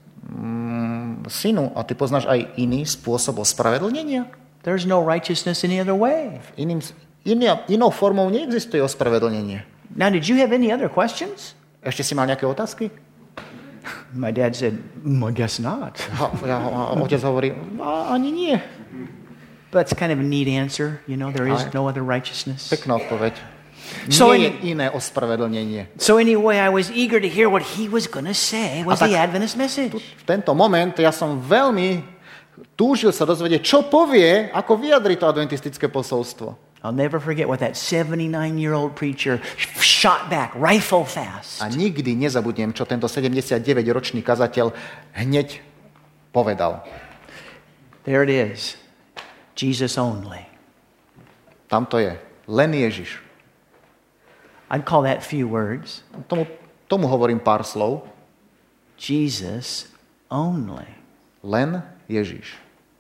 Synu, a ty poznáš aj iný spôsob ospravedlnenia? There's no righteousness any other way. Inou formou neexistuje ospravedlnenie. Now, did you have any other questions? Ešte si mal nejaké otázky? My dad said, I guess not. Otec hovorí, ani nie. But that's kind of a neat answer. You know, there is no other righteousness. Pekná odpoveď. Nie je iné ospravedlnenie. So anyway, I was eager to hear what he was going to say was the Adventist message. V tento moment ja som veľmi túžil sa dozvedieť, čo povie, ako vyjadri to adventistické posolstvo. I'll never forget what that 79-year-old preacher shot back rifle fast. A nikdy nezabudnem, čo tento 79-ročný kazateľ hneď povedal. There it is. Jesus only. Tam to je. Len Ježiš. I'd call that few words. Tomu hovorím pár slov. Jesus only. Len Ježiš.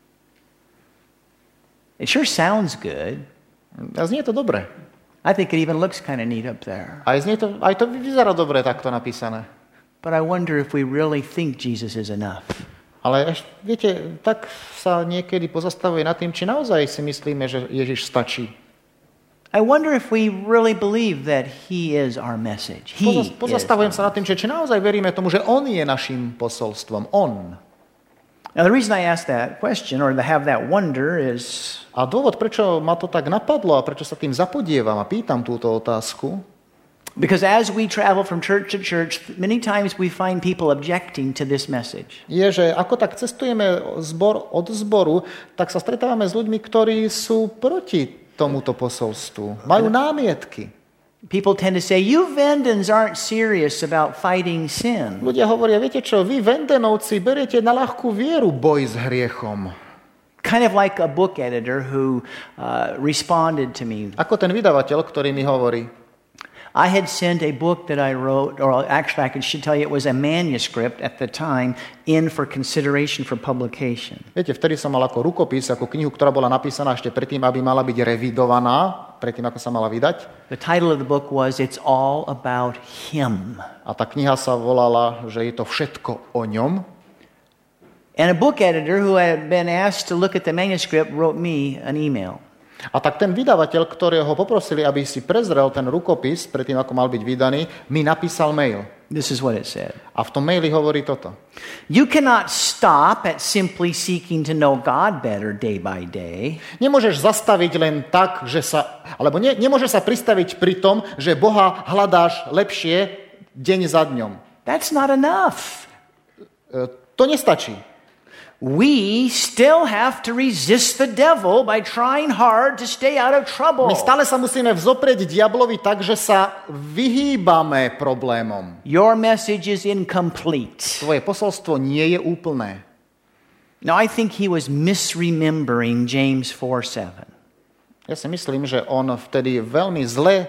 It sure sounds good. A znie to dobre. I think it even looks kind of neat up there. Aj to vyzerá dobre takto napísané. But I wonder if we really think Jesus is enough. Ale viete, tak sa niekedy pozastavuje nad tým, či naozaj si myslíme, že Ježiš stačí. I wonder if we really believe that he is our message. Pozastavujem sa nad tým, či naozaj veríme tomu, že on je našim posolstvom. On. Now the reason I ask that question or to have that wonder is a dôvod, prečo ma to tak napadlo a prečo sa tým zapodievam a pýtam túto otázku, because as we travel from church to church, many times we find people objecting to this message. Je, že ako tak cestujeme zbor od zboru, tak sa stretávame s ľuďmi, ktorí sú proti tomuto posolstvu. Majú námietky. People tend to say, you Vendens aren't serious about fighting sin. Ľudia hovoria, viete čo, vy Vendenovci beriete na ľahkú vieru boj s hriechom. Kind of like a book editor who responded to me. Ako ten vydavateľ, ktorý mi hovorí, I had sent a book that I wrote, or actually I should tell you it was a manuscript at the time, in for consideration for publication. Viete, vtedy som mal ako rukopis, ako knihu, ktorá bola napísaná ešte predtým, aby mala byť revidovaná, predtým, ako sa mala vydať. The title of the book was It's All About Him. A tá kniha sa volala, že je to všetko o ňom. And a book editor who had been asked to look at the manuscript wrote me an email. A tak ten vydavateľ, ktorého poprosili, aby si prezrel ten rukopis, predtým ako mal byť vydaný, mi napísal mail. This is what it said. A v tom maili hovorí toto. You cannot stop at simply seeking to know God better day by day. Nemôžeš zastaviť len tak, že sa, alebo nemôžeš sa pristaviť pri tom, že Boha hľadáš lepšie deň za dňom. That's not enough. To nestačí. We still have to resist the devil by trying hard to stay out of trouble. My stále sa musíme vzoprieť diablovi tak, že sa vyhýbame problémom. Your message is incomplete. Tvoje posolstvo nie je úplné. Now I think he was misremembering James 4:7. Ja si myslím, že on vtedy veľmi zle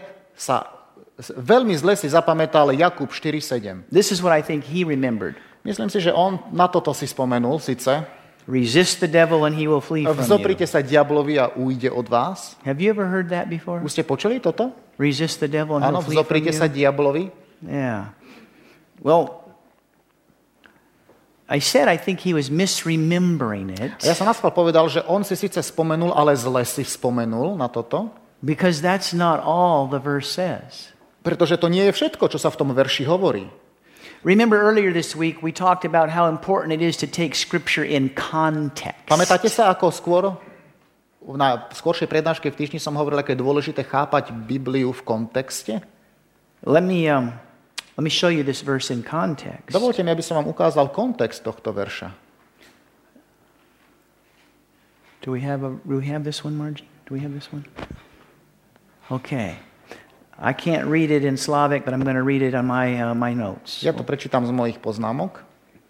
si zapamätal Jakub 4:7. This is what I think he remembered. Myslím si, že on na toto si spomenul síce. Resist the devil and he will flee from you. Vzoprite sa diablovi a ujde od vás. Have you ever heard that before? Už ste počuli toto? Resist the devil and he will flee from you. Áno, vzoprite sa diablovi. Yeah. Well, I said I think he was misremembering it. A ja som naschvál povedal, že on si síce spomenul, ale zle si spomenul na toto. Because that's not all the verse says. Pretože to nie je všetko, čo sa v tom verši hovorí. Remember earlier this week we talked about how important it is to take scripture in context. Pamätáte sa, ako na skôršej prednáške v týždni som hovoril, aké je dôležité chápať Bibliu v kontexte? Let me show you this verse in context. Dovolte mi, aby som vám ukázal kontext tohto verša. Do we have this one, Margie? Do we have this one? Okay. I can't read it in Slavic, but I'm going to read it on my notes. Ja to prečítam z mojich poznámok.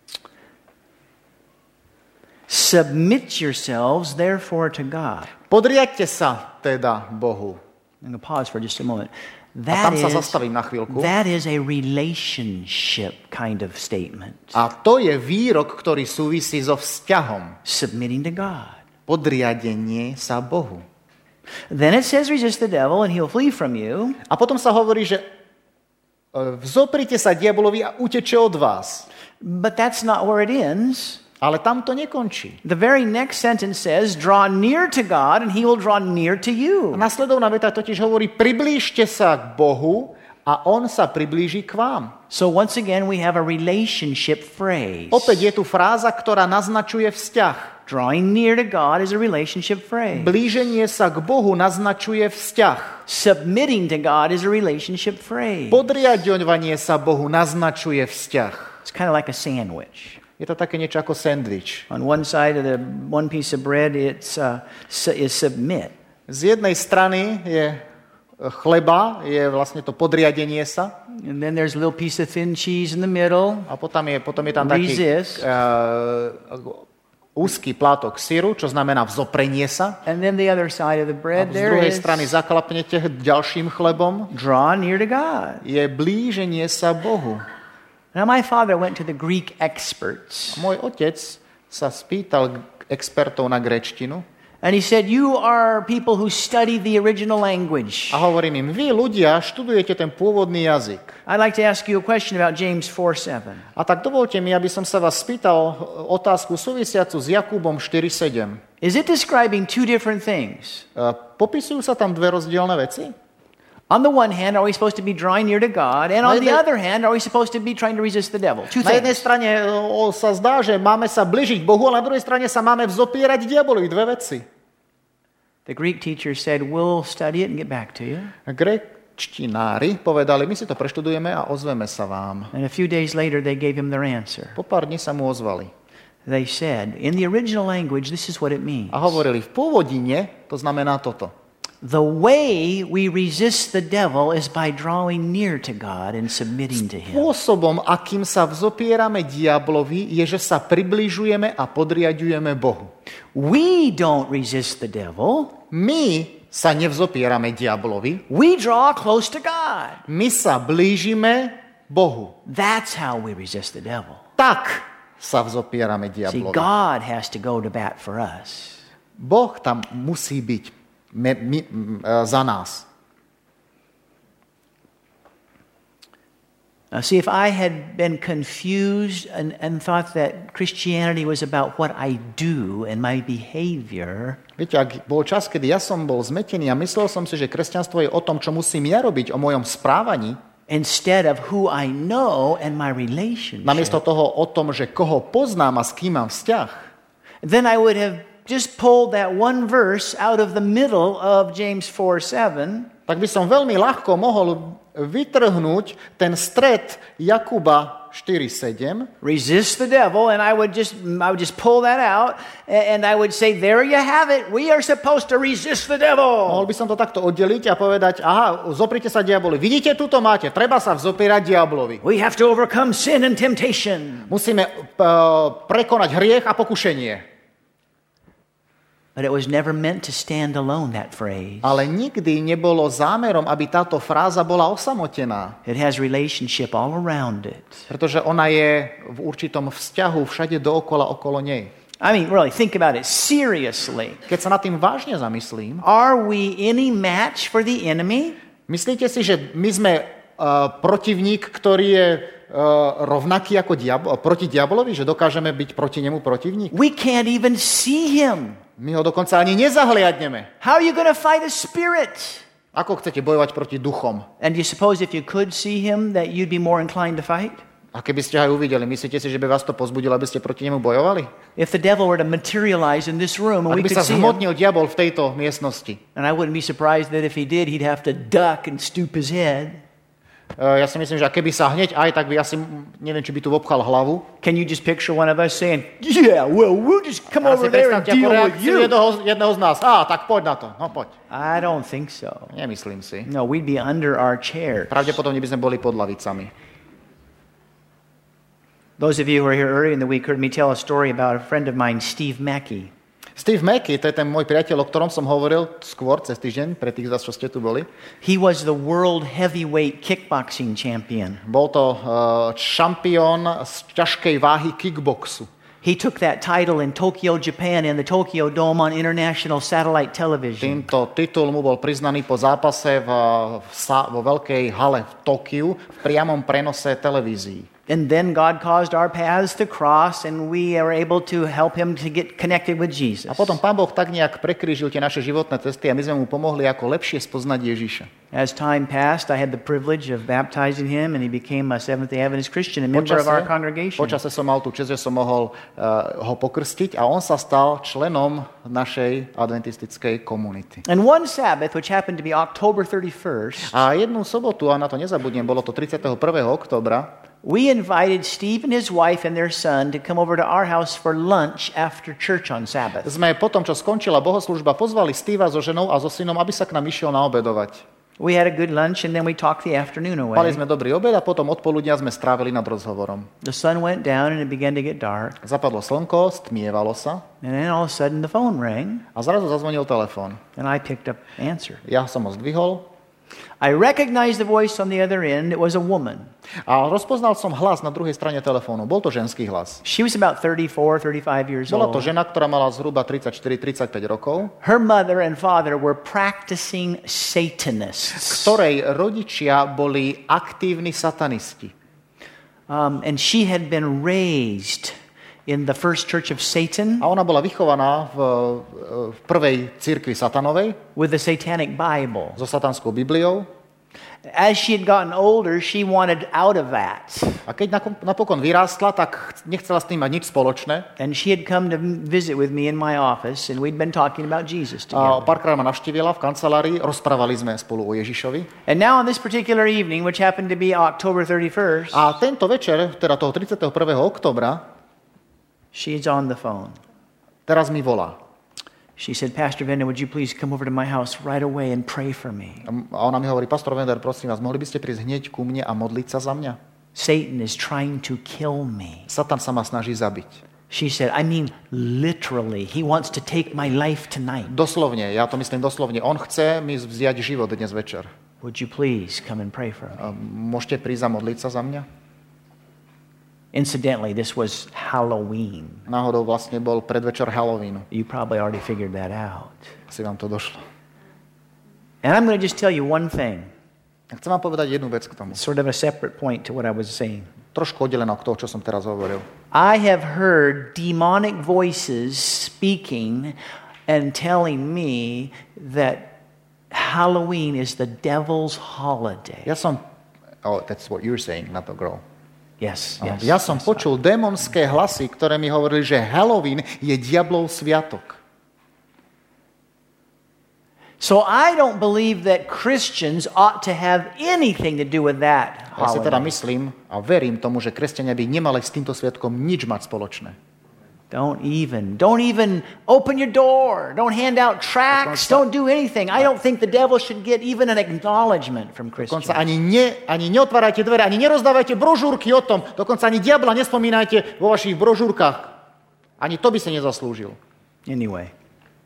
Submit yourselves, therefore, to God. Podriadte sa teda Bohu. I'm going to pause for just a moment. A tam sa zastavím na chvíľku. That is a relationship kind of statement. A to je výrok, ktorý súvisí so vzťahom. Submitting to God. Podriadenie sa Bohu. Then it says resist the devil and he'll flee from you. A potom sa hovorí, že vzoprite sa diabolovi a uteče od vás. But that's not where it ends. Ale tam to nekončí. The very next sentence says, draw near to God and he will draw near to you. A nasledovná veta totiž hovorí, priblížte sa k Bohu a on sa priblíži k vám. So once again we have a relationship phrase. Opäť je tu fráza, ktorá naznačuje vzťah. Drawing near to God is a relationship phrase. Blíženie sa k Bohu naznačuje vzťah. Submitting to God is a relationship phrase. Podriaďovanie sa Bohu naznačuje vzťah. It's kind of like a sandwich. Je to také niečo ako sendvič. On one side of the one piece of bread is submit. Z jednej strany je chleba, je vlastne to podriadenie sa. And then there's a little piece of thin cheese in the middle. A potom je tam taký úzky plátok syru, čo znamená vzoprenie sa. And then the other side of the bread a z there druhej is strany zaklapnete ďalším chlebom. Draw near to God. Je blíženie sa Bohu. Now my father went to the Greek experts. Môj otec sa spýtal expertov na gréčtinu. And he said, you are people who study the original language. A hovorím im, vy ľudia študujete ten pôvodný jazyk. I'd like to ask you a question about James 4:7. A tak dovolte mi, aby som sa vás spýtal otázku súvisiacu s Jakubom 4:7. Is it describing two different things? Popisujú sa tam dve rozdielne veci? On the one hand, are we supposed to be drawing near to God? And on the other hand, are we supposed to be trying to resist the devil? Two things. Na jednej strane sa zdá, že máme sa blížiť Bohu, ale na druhej strane sa máme vzopierať diabolovi. Dve veci. The Greek teacher said, we'll study it and get back to you. Gréčtinári povedali, my si to preštudujeme a ozveme sa vám. And a few days later, they gave him their answer. Po pár dní sa mu ozvali. They said, in the original language, this is what it means. A hovorili, v pôvodine to znamená toto. The way we resist the devil is by drawing near to God and submitting to him. Spôsobom, akým sa vzopierame diablovi, je, že sa približujeme a podriaďujeme Bohu. We don't resist the devil. My sa nevzopierame diablovi. We draw close to God. My sa blížime Bohu. That's how we resist the devil. Tak sa vzopierame See, diablovi. God has to go to bat for us. Boh tam musí byť za nás. See, if I had been confused and thought that Christianity was about what I do and my behavior, viete, ak bol čas, kedy ja som bol zmetený a myslel som si, že kresťanstvo je o tom, čo musím ja robiť, o mojom správaní, instead of who I know and my relationship, namiesto toho o tom, že koho poznám a s kým mám vzťah, then I would have just pulled that one verse out of the middle of James 4:7. Tak by som veľmi ľahko mohol vytrhnúť ten stred Jakuba 4:7. Resist the devil, and I would just pull that out, and I would say, there you have it. We are supposed to resist the devil. Mohol by som to takto oddeliť a povedať, aha, zoprite sa diablovi. Vidíte, tuto máte, treba sa vzopierať diablovi. We have to overcome sin and temptation. Musíme prekonať hriech a pokušenie. But it was never meant to stand alone, that phrase. Ale nikdy nebolo zámerom, aby táto fráza bola osamotená. It has relationship all around it. Pretože ona je v určitom vzťahu všade dookola okolo nej. I mean, really, think about it seriously. Keď sa nad tým vážne zamyslím, Are we any match for the enemy? myslíte si, že my sme protivník, ktorý je rovnaký ako proti diabolovi, že dokážeme byť proti nemu protivník? We can't even see him. My ho dokonca ani nezahliadneme. How are you going to fight a spirit? Ako chcete bojovať proti duchom? And do you suppose if you could see him that you'd be more inclined to fight? A keby ste ho aj uvideli, myslíte si, že by vás to pozbudilo, aby ste proti nemu bojovali? If the devil were to materialize in this room and Ak we by could sa see him, zhmotnil diabol v tejto miestnosti. and I wouldn't be surprised that if he did, he'd have to duck and stoop his head. Ja si myslím, že keby sa hneď aj, tak by asi, neviem, či by tu obchal hlavu. Can you just picture one of us saying, yeah, well, we'll just come A over si there and predstavte deal ako with reakciu you? jedného z nás. Tak poď na to. No poď. I don't think so. Nemyslím si. No, we'd be under our chair. Pravdepodobne by sme boli pod lavicami. Those of you who were here earlier in the week heard me tell a story about a friend of mine, Steve Mackey. Steve Mackey, to je ten môj priateľ, o ktorom som hovoril skôr cez týždeň, pre tých z vás, čo ste tu boli. He was the world heavyweight kickboxing champion. Bol to šampión z ťažkej váhy kickboxu. He took that title in Tokyo, Japan, in the Tokyo Dome on international satellite television. Týmto titul mu bol priznaný po zápase vo veľkej hale v Tokiu v priamom prenose televízií. And then God caused our paths to cross, and we were able to help him to get connected with Jesus. A potom Pán Boh tak nejak prekrížil tie naše životné cesty a my sme mu pomohli, ako lepšie spoznať Ježiša. As time passed, I had the privilege of baptizing him, and he became a Seventh-day Adventist Christian, a member of our congregation. Počase som mal tú česť, že som mohol ho pokrstiť a on sa stal členom našej adventistickej komunity. And one Sabbath, which happened to be October 31st, A jednu sobotu, a na to nezabudnem, bolo to 31. októbra, we invited Steve and his wife and their son to come over to our house for lunch after church on Sabbath. sme potom, čo skončila bohoslúžba, pozvali Steva so ženou a so synom, aby sa k nám išiel naobedovať. We had a good lunch, and then we talked the afternoon Mali away. sme dobrý obed a potom odpoludnia sme strávili nad rozhovorom. The sun went down, and it began to get dark. Zapadlo slnko, stmievalo sa And then all of a sudden, the phone rang, a zrazu zazvonil telefón. and I picked up the answer. Ja som ho zdvihol I recognized the voice on the other end. It was a woman. a rozpoznal som hlas na druhej strane telefónu. Bol to ženský hlas. She was about 34, 35 years Bola to old. žena, ktorá mala zhruba 34-35 rokov, Her mother and father were practicing Satanists. ktorej rodičia boli aktívni satanisti. And she had been raised in the First Church of Satan A ona bola vychovaná v prvej cirkvi satanovej with the Satanic Bible. so satanskou Bibliou. As she had gotten older, she wanted out of that. A keď napokon vyrástla, tak nechcela s tým mať nič spoločné. And she had come to visit with me in my office, and we'd been talking about Jesus A together. párkrát ma navštívila v kancelárii, rozprávali sme spolu o Ježišovi. And now on this particular evening, which happened to be October 31st, A tento večer, teda toho 31. októbra, she's on the phone. teraz mi volá. She said, Pastor Venda, would you please come over to my house right away and pray for me? A ona mi hovorí, pastor Vender, prosím vás, mohli by ste prísť hneď ku mne a modliť sa za mňa? Satan is trying to kill me. Satan sa ma snaží zabiť. She said, I mean literally. He wants to take my life tonight. Doslovne, ja to myslím doslovne. On chce mi vziať život dnes večer. Would you please come and pray for me? Môžete prísť a modliť sa za mňa? Incidentally, this was Halloween. Náhodou vlastne bol predvečer Halloweenu. You probably already figured that out. Asi vám to došlo. And I'm going to just tell you one thing, Ja chcem vám povedať jednu vec k tomu. sort of a separate point to what I was saying. Trošku oddelená od toho, čo som teraz hovoril. I have heard demonic voices speaking and telling me that Halloween is the devil's holiday. Ja som... Oh, that's what you're saying, not the girl. Yes, Ja yes. som počul démonské hlasy, ktoré mi hovorili, že Halloween je diablov sviatok. So I don't believe that Christians ought to have anything to do with that Ja si teda holiday. myslím a verím tomu, že kresťania by nemali s týmto sviatkom nič mať spoločné. Don't even open your door. Don't hand out tracts. Don't do anything. I don't think the devil should get even an acknowledgement from Christians. Dokonca ani neotvárajte dvere, ani nerozdávajte brožúrky o tom. Dokonca ani diabla nespomínajte vo vašich brožúrkach. Ani to by sa nezaslúžil. Anyway,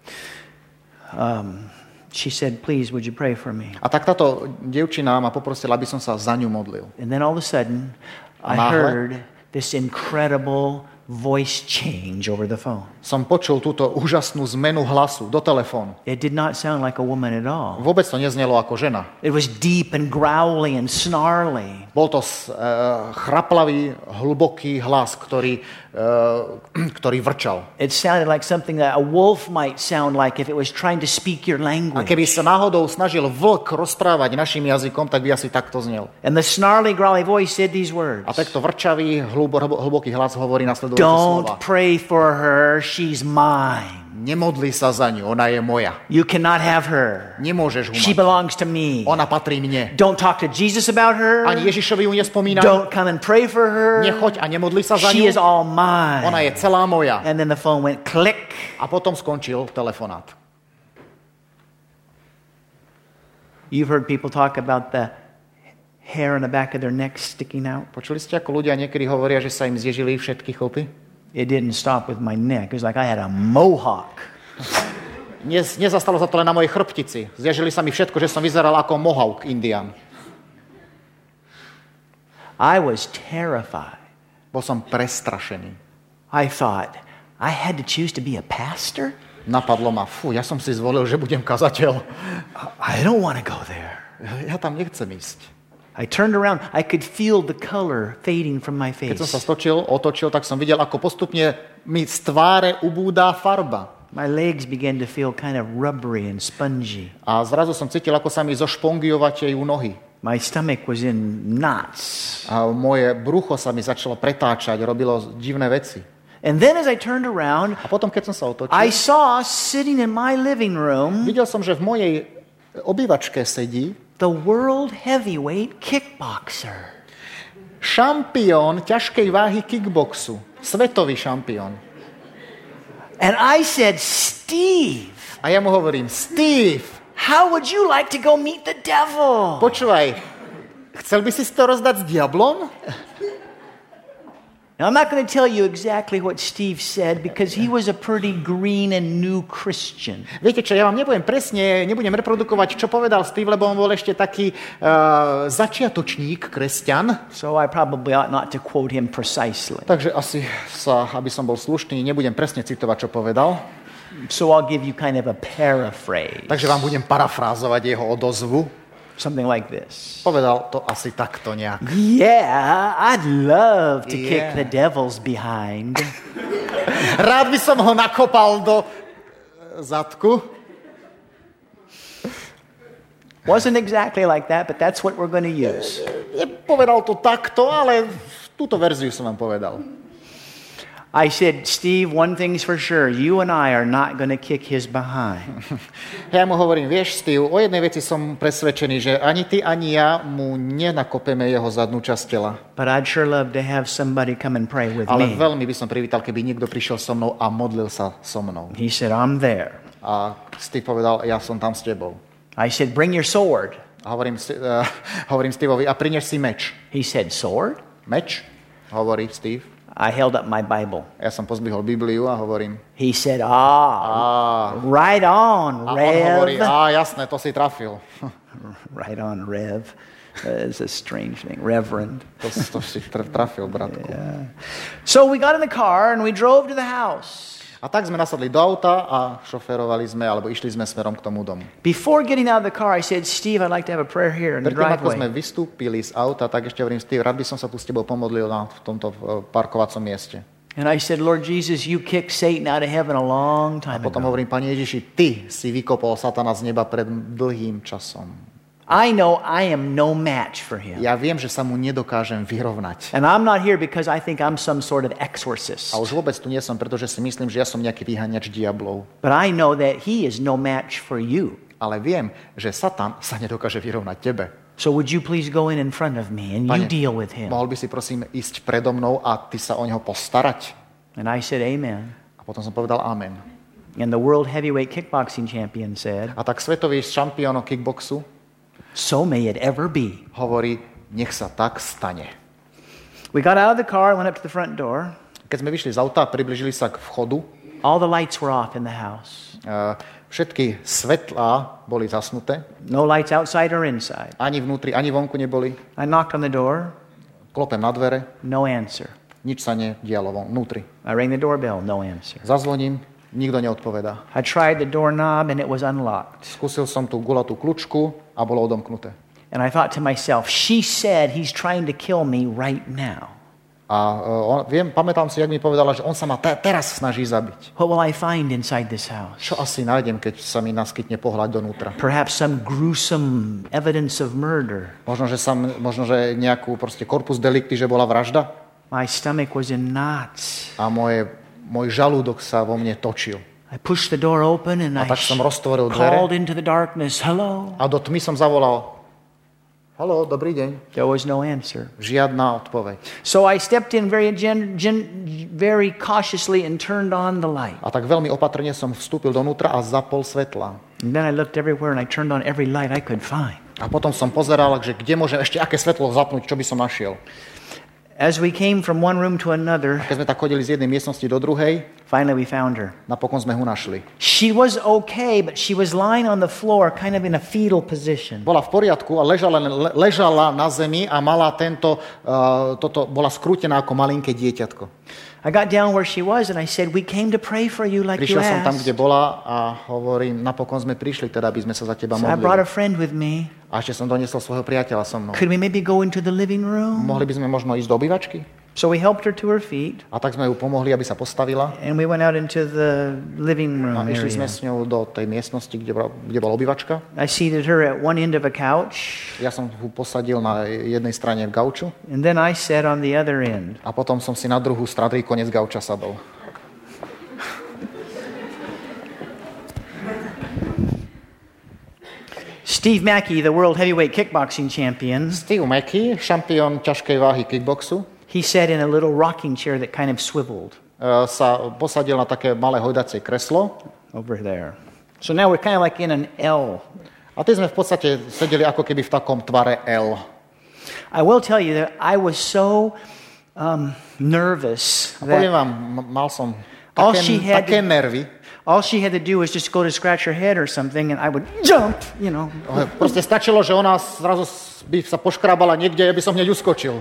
she said, please, would you pray for me? A tak táto dievčina ma poprosila, aby som sa za ňu modlil. And then all of a sudden, I Náhle. heard this incredible voice change over the phone. Som počul túto úžasnú zmenu hlasu do telefónu. It did not sound like a woman at all. Vôbec to neznelo ako žena. It was deep and growly and snarly. Bol to chraplavý, hlboký hlas, ktorý vrčal. It sounded like something that a wolf might sound like if it was trying to speak your A language. keby sa náhodou snažil vlk rozprávať našim jazykom, tak by asi takto znel. And the snarly, growly voice said these words. A takto vrčavý, hlboký hlas hovorí nasledujúce Don't slova. pray for her, she's mine. Nemodli sa za ňu, ona je moja. You cannot have her. Nemôžeš ju She mať. belongs to me. Ona patrí mne. Don't talk to Jesus about her. Ani Ježišovi ju nespomínaj. Don't come and pray for her. Nechoď a nemodli sa za She ňu. is all mine. Ona je celá moja. And then the phone went click. A potom skončil telefonát. You've heard people talk about the hair on the back of their neck sticking out. Počuli ste, ako ľudia niekedy hovoria, že sa im zježili všetky chlpy? It didn't stop with my neck. It was like I had a mohawk. Nezastalo sa to len na mojej chrbtici. Zježili sa mi všetko, že som vyzeral ako Mohawk Indian. I was terrified. Bol som prestrašený. I thought, I had to choose to be a pastor? Napadlo ma, ja som si zvolil, že budem kazateľ. I don't want to go there. Ja tam nechcem ísť. I turned around. I could feel the color fading from my Keď som sa face. otočil, tak som videl, ako postupne mi z tváre ubúdá farba. My legs began to feel kind of rubbery and spongy. A zrazu som cítil, ako sa mi zošpongiovatejú nohy. My stomach was in knots. A moje brucho sa mi začalo pretáčať, robilo divné veci. And then as I turned around, A potom, keď som sa otočil, I saw sitting in my living room videl som, že v mojej obývačke sedí the world heavyweight kickboxer. šampión ťažkej váhy kickboxu. Svetový šampión. And I said, Steve, A ja mu hovorím, Steve, how would you like to go meet the devil? počúvaj, chcel by si to rozdať s diablom? Now, I'm not going to tell you exactly what Steve said because he was a pretty green and new Christian. Viete čo, ja vám nebudem reprodukovať, čo povedal Steve, lebo on bol ešte taký začiatočník, kresťan. So I probably ought not to quote him precisely. Takže asi aby som bol slušný, nebudem presne citovať, čo povedal. So I'll give you kind of a paraphrase. Takže vám budem parafrázovať jeho odozvu. Something like this. Povedal to asi takto nejak. Yeah, I'd love to Yeah. kick the devil's behind. Rád by som ho nakopal do zadku. Wasn't exactly like that, but that's what we're going to use. Povedal to takto, ale túto verziu som vám povedal. I said, Steve, one thing's for sure. You and I are not going to kick his behind. Ja mu hovorím, vieš, Steve, o jednej veci som presvedčený, že ani ty, ani ja mu nenakopeme jeho zadnú časť tela. But I'd sure love to have somebody come and pray with Ale me. veľmi by som privítal, keby niekto prišiel so mnou a modlil sa so mnou. He said, I'm there. A Steve povedal, ja som tam s tebou. I said, bring your sword. A hovorím Steveovi, a prinieš si meč. He said, sword? Meč? Hovorí Steve. I held up my Bible. Ja som pozbihol Bibliu a hovorím. He said, right on, A on hovorí, Rev. jasné, to si trafil. Right on, Rev. It's a strange thing. Reverend. To si trafil, bratku. So we got in the car and we drove to the house. A tak sme nasadli do auta a šoférovali sme, alebo išli sme smerom k tomu domu. Before getting out of the car, I said, Steve, I'd like to have a prayer here in the Predtým, ako sme driveway. vystúpili z auta, tak ešte hovorím, Steve, rád by som sa tu s tebou pomodlil v tomto parkovacom mieste. And I said, Lord Jesus, you kicked Satan out of heaven a long time Potom ago. hovorím, Pane Ježiši, ty si vykopol Satana z neba pred dlhým časom. I know I am no match for him. Ja viem, že sa mu nedokážem vyrovnať. And I'm not here because I think I'm some sort of exorcist. A už vôbec tu nie som, pretože si myslím, že ja som nejaký vyháňač diablov. But I know that he is no match for you. Ale viem, že Satan sa nedokáže vyrovnať tebe. So would you please go in front of me and you Pane, deal with him? mohol by si prosím ísť predo mnou a ty sa o neho postarať? And I said, amen. A potom som povedal amen. And the world heavyweight kickboxing champion said, A tak svetový šampión kickboxu so may it ever be. hovorí, nech sa tak stane. We got out of the car and went up to the front door. Keď sme vyšli z auta a približili sa k vchodu, All the lights were off in the house. všetky svetlá boli zasnuté. No lights outside or inside. Ani vnútri, ani vonku neboli. I knocked on the door. Klopem na dvere. No answer. Nič sa nedialo vnútri. I rang the doorbell, no answer. Zazvoním, nikto neodpovedá. I tried the doorknob and it was unlocked. Skúsil som tú gulatú kľúčku a bolo odomknuté. And I thought to myself, she said he's trying to kill me right now. A pamätám si, jak mi povedala, že on sa ma teraz snaží zabiť. What will I find inside this house? Čo asi nájdem, keď sa mi naskytne pohľad donútra? Perhaps some gruesome evidence of murder. Možno, že nejakú proste corpus delicti, že bola vražda. My stomach was in knots. A môj žalúdok sa vo mne točil. I pushed the door open and I tak som roztvoril dvere. Called into the darkness. Hello. A do tmy som zavolal. Haló, dobrý deň. There was no answer. Žiadna odpoveď. So I stepped in very cautiously and turned on the light. A tak veľmi opatrne som vstúpil donútra a zapol svetla. And then I looked everywhere and I turned on every light I could find. A potom som pozeral, že kde môžem ešte aké svetlo zapnúť, čo by som našiel. As we came from one room to another, keď sme tak chodili z jednej miestnosti do druhej, finally we found her. Napokon sme ho našli. She was okay, but she was lying on the floor kind of in a fetal position. Bola v poriadku a ležala na zemi a mala bola skrútená ako malinké dieťatko. I got down where she was and I said, we came to pray for you like you asked. Prišiel som tam, kde bola a hovorím, napokon sme prišli, teda aby sme sa za teba modlili. I brought a friend with me. A ešte som doniesol svojho priateľa so mnou. Could we maybe go into the living room? Mohli by sme možno ísť do obývačky? So we helped her to her feet. A tak sme ju pomohli, aby sa postavila. And we went out into the living room area. A išli sme s ňou do tej miestnosti, kde bola obývačka. I seated her at one end of a couch. Ja som ju posadil na jednej strane gauču. And then I sat on the other end. A potom som si na druhú stranu koniec gauča sadol. Steve Mackey, the world heavyweight kickboxing champion. Steve Mackey, šampión ťažkej váhy kickboxu. He sat in a little rocking chair that kind of swiveled. Sa posadil na také malé hojdacie kreslo. Over there. So now we're kind of like in an L. A ty sme v podstate sedeli ako keby v takom tvare L. I will tell you that I was so nervous. A poviem vám, mal som také nervy. All she had to do was just go to scratch her head or something and I would jump, you know. Proste stačilo, že ona zrazu by sa poškrábala niekde, ja by som hneď uskočil.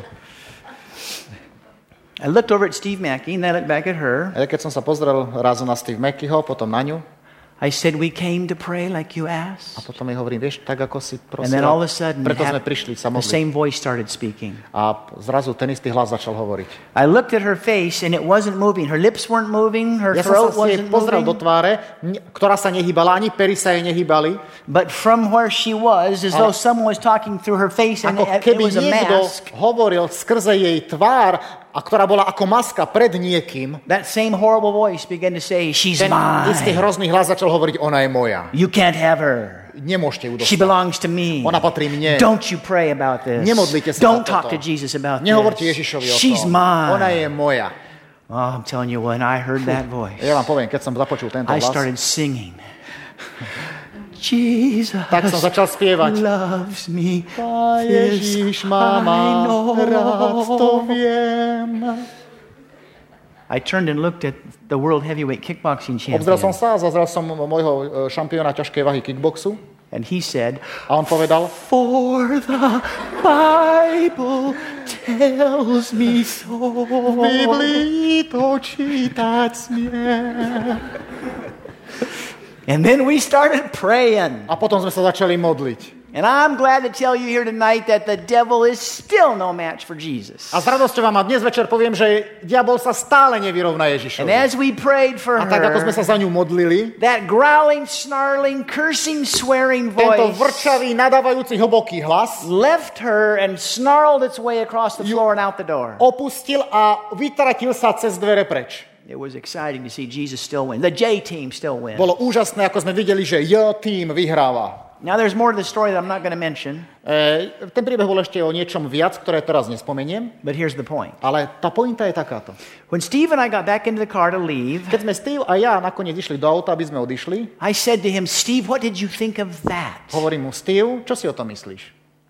I looked over at Steve Mackey and I looked back at her. A keď som sa pozrel raz na Steve Mackeyho, potom na ňu. I said, we came to pray like you asked. A potom jej hovorím, vieš, tak ako si prosila. And then all of a sudden, preto sme prišli sa modliť. The same voice started speaking. A zrazu ten istý hlas začal hovoriť. I looked at her face and it wasn't moving. Her lips weren't moving, her throat wasn't moving. Ja som sa pozrel do tváre, ktorá sa nehýbala, ani pery sa jej nehýbali. But from where she was, as though someone was talking through her face and it was a mask. Hovoril skrze jej tvár, a ktorá bola ako maska pred niekým. That same horrible voice began to say, she's mine. Ten istý hrozný hlas začal hovoriť, ona je moja. You can't have her. Nemôžete ju dostať. She belongs to me. Ona patrí mne. Don't you pray about this. Nemodlite sa Don't za talk to Jesus about this. Nehovorte Ježišovi o tom. She's mine. Ona je moja. Oh, I'm telling you, when I heard that voice, ja vám poviem, keď som započul tento hlas, I started singing. Jesus tak som začal spievať. Loves me. Ježiš ma má rád, to viem. I turned and looked at the world heavyweight kickboxing champion. Obzrel som sa a zazrel som môjho šampióna ťažkej váhy kickboxu. And he said, a on povedal, for the Bible tells me so. V Biblii to čítať smiem. And then we started praying. A potom sme sa začali modliť. And I'm glad to tell you here tonight that the devil is still no match for Jesus. A s radosťou vám dnes večer poviem, že diabol sa stále nevyrovná Ježišovi. And as we prayed for her, a tak ako sme sa za ňu modlili, that growling, snarling, cursing, swearing voice, tento vrčavý, nadávajúci hlboký hlas, left her and snarled its way across the floor and out the door. Opustil a vytratil sa cez dvere preč. It was exciting to see Jesus still win. The J team still win. Bolo úžasné, ako sme videli, že J tým vyhráva. Now there's more to the story that I'm not going to mention. Ten príbeh bol ešte o niečom viac, ktoré teraz nespomeniem. But here's the point. Ale tá pointa je takáto. When Steve and I got back into the car to leave, keď sme Steve a ja nakoniec išli do auta, aby sme odišli, I said to him, Steve, what did you think of that? Hovorím mu, Steve, čo si o tom myslíš?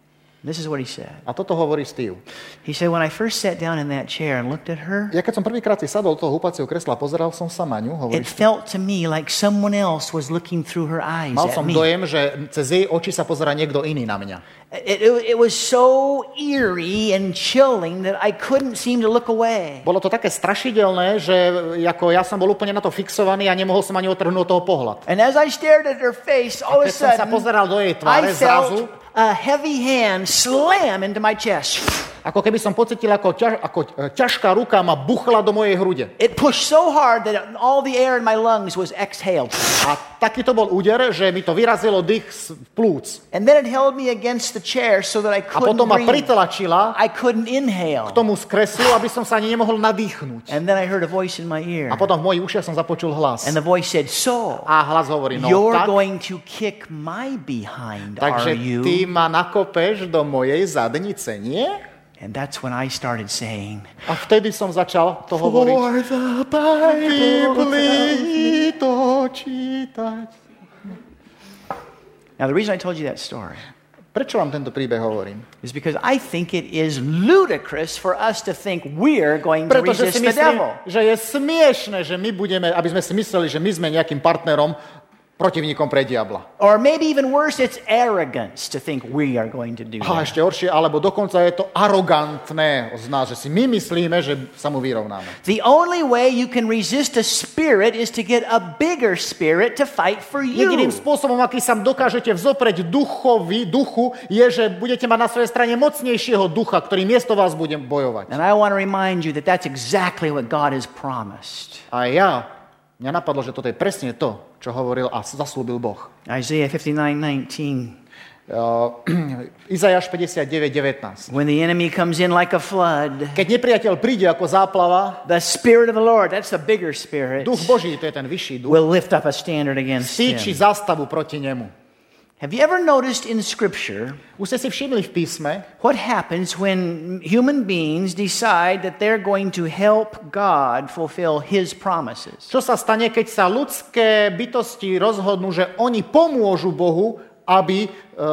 This is what he said. A toto hovorí Steve. He said, when I first sat down in that chair and looked at her, ja keď som prvýkrát si sadol do toho húpacieho kresla a pozeral som sa na ňu, it felt to me like someone else was looking through her eyes mal at som me. dojem, že cez jej oči sa pozerá niekto iný na mňa. It was so eerie and chilling that I couldn't seem to look away. Bolo to také strašidelné, že ako ja som bol úplne na to fixovaný a nemohol som ani otrhnúť toho pohľad. And as I stared at her face, all of a Keď som sa sudden, pozeral do jej tváre, I felt zrazu a heavy hand slam into my chest. ako keby som pocitil, ako ťažká ruka ma buchla do mojej hrude. It pushed so hard that all the air in my lungs was exhaled. A taký to bol úder, že mi to vyrazilo dých z plúc. And then it held me against the chair so that I A couldn't potom ma breathe. pritlačila I couldn't inhale. k tomu skreslu, aby som sa ani nemohol nadýchnuť. And then I heard a voice in my ear. A potom v mojich ušiach som započul hlas. And the voice said, so, A hlas hovorí, no you're tak, going to kick my behind, takže are you? ty ma nakopeš do mojej zadnice, nie? And that's when I started saying, A vtedy som začal to hovoriť. Biblii to čítať. Now the reason I told you that story Prečo vám tento príbeh hovorím? is because I think it is ludicrous for us to think we're going to Pretože resist si the myslím, devil. že je smiešné, že my budeme, aby sme si mysleli, že my sme nejakým partnerom, protivníkom pre diabla. Or maybe even worse, it's arrogance to think we are going to do A that. ešte horšie, alebo dokonca je to arogantné z nás, že si my myslíme, že sa mu vyrovnáme. The only way you can resist a spirit is to get a bigger spirit to fight for Jediným you. spôsobom, aký sa dokážete vzopreť duchu, je, že budete mať na svojej strane mocnejšieho ducha, ktorý miesto vás bude bojovať. And I want to remind you that that's exactly what God has promised. A mňa napadlo, že toto je presne to, čo hovoril a zaslúbil Boh. Isaiah 59:19. Izajáš 59:19. When the enemy comes in like a flood, Keď nepriateľ príde ako záplava, the Spirit of the Lord, that's the bigger spirit, duch Boží, to je ten vyšší duch, will lift up a standard against stýči him. zástavu proti nemu. Have you ever noticed in Scripture Už ste si všimli v písme, what happens when human beings decide that they're going to help God fulfill His promises? čo sa stane, keď sa ľudské bytosti rozhodnú, že oni pomôžu Bohu, aby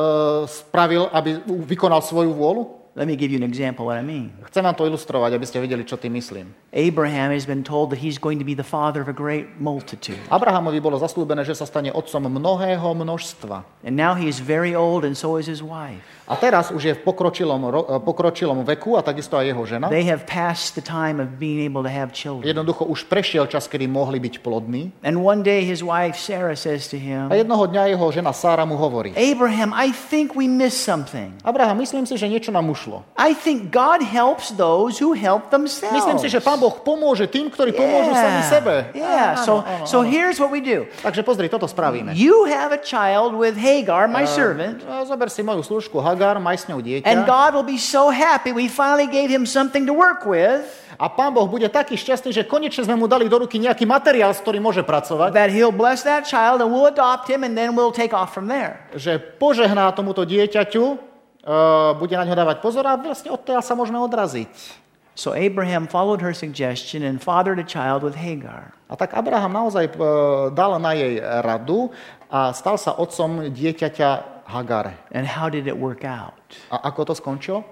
vykonal svoju vôľu? Let me give you an example what I mean. Chcem vám to ilustrovať, aby ste vedeli, čo tým myslím. Abraham has been told that he's going to be the father of a great multitude. Abrahamovi bolo zasľúbené, že sa stane otcom mnohého množstva. And now he is very old and so is his wife. A teraz už je v pokročilom veku a takisto aj jeho žena. They have passed the time of being able to have children. Jednoducho už prešiel čas, kedy mohli byť plodní. And one day his wife Sarah says to him, A jednoho dňa jeho žena Sára mu hovorí: Abraham, I think we missed something. Abraham, myslím si, že niečo nám ušlo. I think God helps those who help themselves. Myslím si, že Pán Boh pomôže tým, ktorí pomôžu sami sebe. Yeah. So here's what we do. Takže pozri, toto spravíme. You have a child with Hagar, my servant, Zober si moju služku Hagar, maj s ňou dieťa. and God will be so happy we finally gave him something to work with A Pán Boh bude taký šťastný, že konečne sme mu dali do ruky nejaký materiál, s ktorým môže pracovať. that he'll bless that child and we'll adopt him and then we'll take off from there. Že požehná tomuto dieťaťu, bude na ňo dávať pozor a vlastne odtiaľ sa môžeme odraziť. So Abraham followed her suggestion and fathered a child with Hagar. A tak Abraham naozaj dal na jej radu a stal sa otcom dieťaťa Hagare. And how did it work out? A ako to skončilo?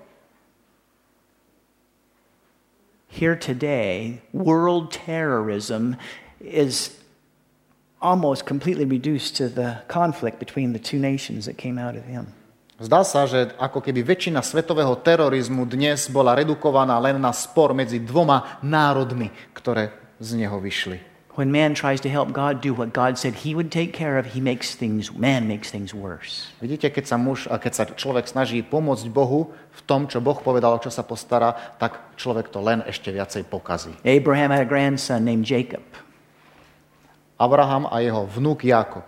Here today, world terrorism is almost completely reduced to the conflict between the two nations that came out of him. Zdá sa, že ako keby väčšina svetového terorizmu dnes bola redukovaná len na spor medzi dvoma národmi, ktoré z neho vyšli. When man tries to help God do what God said he would take care of, man makes things worse. Vidíte, keď sa človek snaží pomôcť Bohu v tom, čo Boh povedal, čo sa postará, tak človek to len ešte viacej pokazí. Abraham had a grandson named Jacob. Abraham a jeho vnúk Jákob.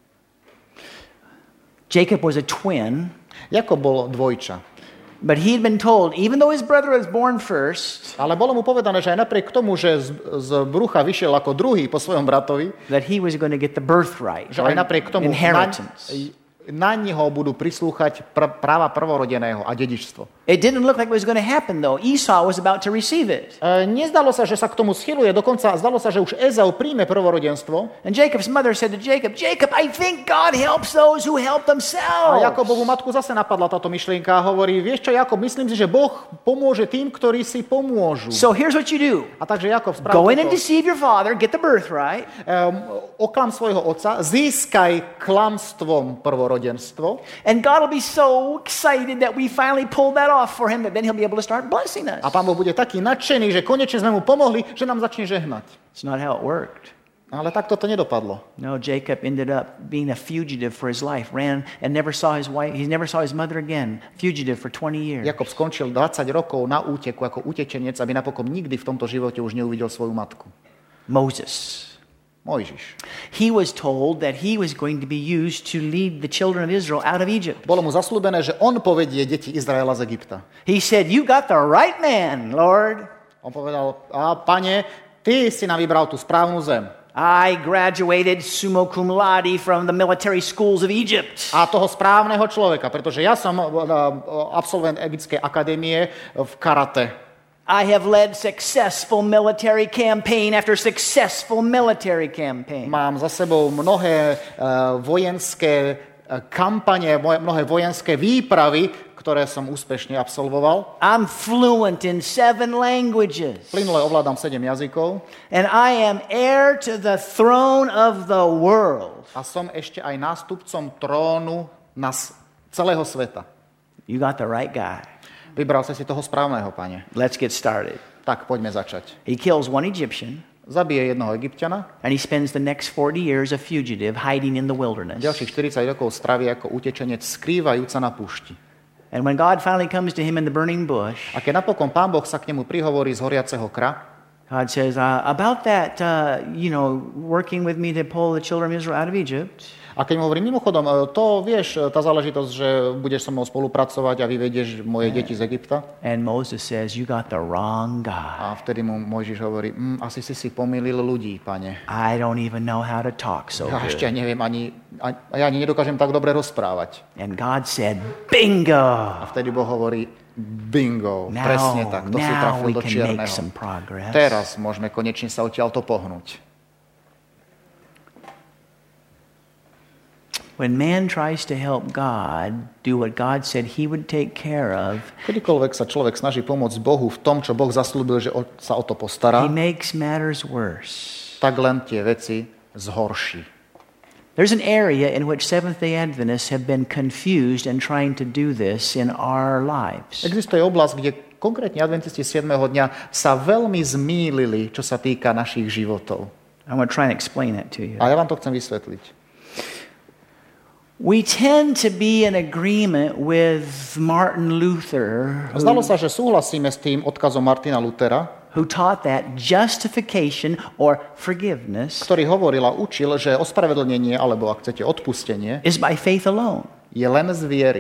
Jacob was a twin. Jakob bol dvojča. But he had been told, even though his brother was born first, Ale bolo mu povedané, že aj napriek tomu, že z brucha vyšiel ako druhý po svojom bratovi, that he was going to get the birthright, že aj napriek tomu inheritance. na neho budú prislúchať práva prvorodeného a dedičstvo. It didn't look like it was going to happen, though. Esau was about to receive it. Nezdalo sa, že sa k tomu schyluje. Dokonca zdalo sa, že už Ezau príjme prvorodenstvo. And Jacob's mother said to Jacob, Jacob, I think God helps those who help themselves. A Jakobovú matku zase napadla táto myšlienka a hovorí, vieš čo, Jakob, myslím si, že Boh pomôže tým, ktorí si pomôžu. So here's what you do. A takže Jakob spravil Go in and deceive your father, get the birthright. Oklam svojho otca, získaj klamstvom prvorodenstvo. And God will be so excited that we finally pulled that off for him, that then he'll be able to start blessing us. A Pán Boh bude taký nadšený, že konečne sme mu pomohli, že nám začne žehnať. It's not how it worked. Ale tak toto nedopadlo. No, Jacob ended up being a fugitive for his life, ran and never saw his wife, he never saw his mother again, fugitive for 20 years. Jakob skončil 20 rokov na úteku ako utečenec, aby napokon nikdy v tomto živote už neuvidel svoju matku. Moses. Mojžiš. He was told that he was going to be used to lead the children of Israel out of Egypt. Bolo mu zasľúbené, že on povedie deti Izraela z Egypta. He said, "You got the right man, Lord." On povedal, Pane, ty si nám vybral tú správnu zem. I graduated summa cum laude from the military schools of Egypt. A toho správneho človeka, pretože ja som absolvent Egyptskej akadémie v karate. I have led successful military campaign after successful military campaign. Mám za sebou mnohé vojenské kampane, mnohé vojenské výpravy, ktoré som úspešne absolvoval. I'm fluent in 7 languages. Plynule ovládam 7 jazykov. And I am heir to the throne of the world. A som ešte aj nástupcom trónu celého sveta. You got the right guy. Vybral si toho správneho, Pane. Let's get started. Tak, poďme začať. He kills one Egyptian. Zabije jednoho Egypťana. And he spends the next 40 years a fugitive hiding in the wilderness. Ďalších 40 rokov straví ako utečenec, skrývajúca na púšti. And when God finally comes to him in the burning bush, a keď napokon Pán Boh sa k nemu prihovorí z horiaceho kra, God says, about that, working with me to pull the children of Israel out of Egypt. A keď mu hovorí, mimochodom, to vieš, tá záležitosť, že budeš so mnou spolupracovať a vyvedieš moje deti z Egypta. And Moses says, you got the wrong guy. A vtedy mu Mojžiš hovorí, asi si pomýlil ľudí, Pane. I don't even know how to talk so ja good. Ešte neviem ja ani nedokážem tak dobre rozprávať. And God said, bingo. A vtedy Boh hovorí, bingo, presne tak, to si trafil do čierneho. Teraz môžeme konečne sa odtiaľto pohnúť. When man tries to help God do what God said he would take care of, kedykoľvek sa človek snaží pomôcť Bohu v tom, čo Boh zasľúbil, že sa o to postará, he makes matters worse. Tak len tie veci zhorší. There's an area in which Seventh-day Adventists have been confused in trying to do this in our lives. Existuje oblasť, kde konkrétne adventisti 7. dňa sa veľmi zmýlili, čo sa týka našich životov. I want to try and explain that to you. A ja vám to chcem vysvetliť. We tend to be in agreement with Martin Luther. Zdalo sa, že súhlasíme s tým odkazom Martina Luthera, who taught that justification or forgiveness, ktorý hovoril a učil, že ospravedlnenie, alebo ak chcete odpustenie, is by faith alone. Je len z viery.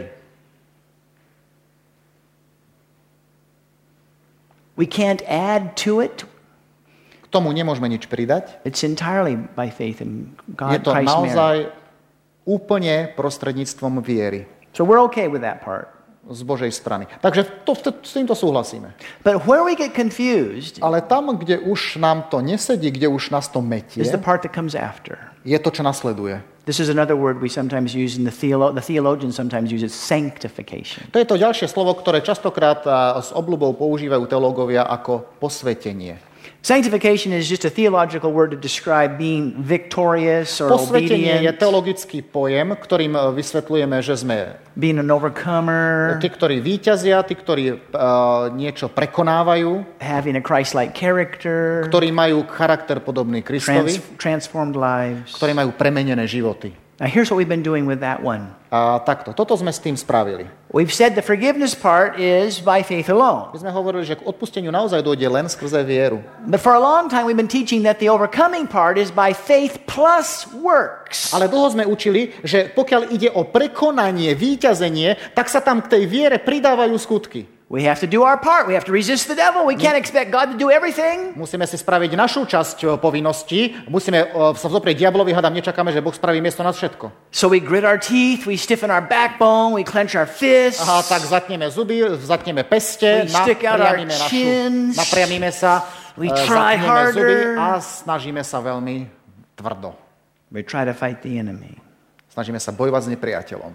We can't add to it. K tomu nemôžeme nič pridať. It's entirely by faith in God, je to Christ, naozaj Mary. Úplne prostredníctvom viery. So we're okay with that part. Z Božej strany. Takže s týmto súhlasíme. But where we get confused, ale tam, kde už nám to nesedí, kde už nás to metie, is the part that comes after. Je to, čo nasleduje. This is another word we sometimes use in the theologians sometimes use it, sanctification. To je to ďalšie slovo, ktoré častokrát s obľubou používajú teológovia ako posvetenie. Sanctification is just a theological word to describe being victorious or posvetenie obedient. Je teologický pojem, ktorým vysvetľujeme, že sme being an overcomer, tí, ktorí víťazia, tí, ktorí niečo prekonávajú, having a Christ-like character, ktorí majú charakter podobný Kristovi, transformed lives, ktorí majú premenené životy. Now here's what we've been doing with that one. A takto, toto sme s tým spravili. We've said the forgiveness part is by faith alone. My sme hovorili, že k odpusteniu naozaj dôjde len skrze vieru. But for a long time we've been teaching that the overcoming part is by faith plus works. Ale dlho sme učili, že pokiaľ ide o prekonanie, víťazenie, tak sa tam k tej viere pridávajú skutky. We have to do our part. We have to resist the devil. We can't expect God to do everything. Musíme si spraviť našu časť povinností. Musíme sa vzoprieť diablovi, hádam, nečakáme, že Boh spraví miesto nás všetko. So we grit our teeth, we stiffen our backbone, we clench our fists. Aha, tak zatneme zuby, zatneme peste, napriamíme sa, we try harder. Zuby a snažíme sa veľmi tvrdo. We try to fight the enemy. Snažíme sa bojovať s nepriateľom.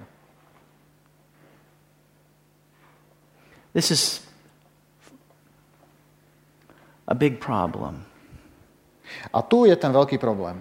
This is a big problem. A tu je ten veľký problém.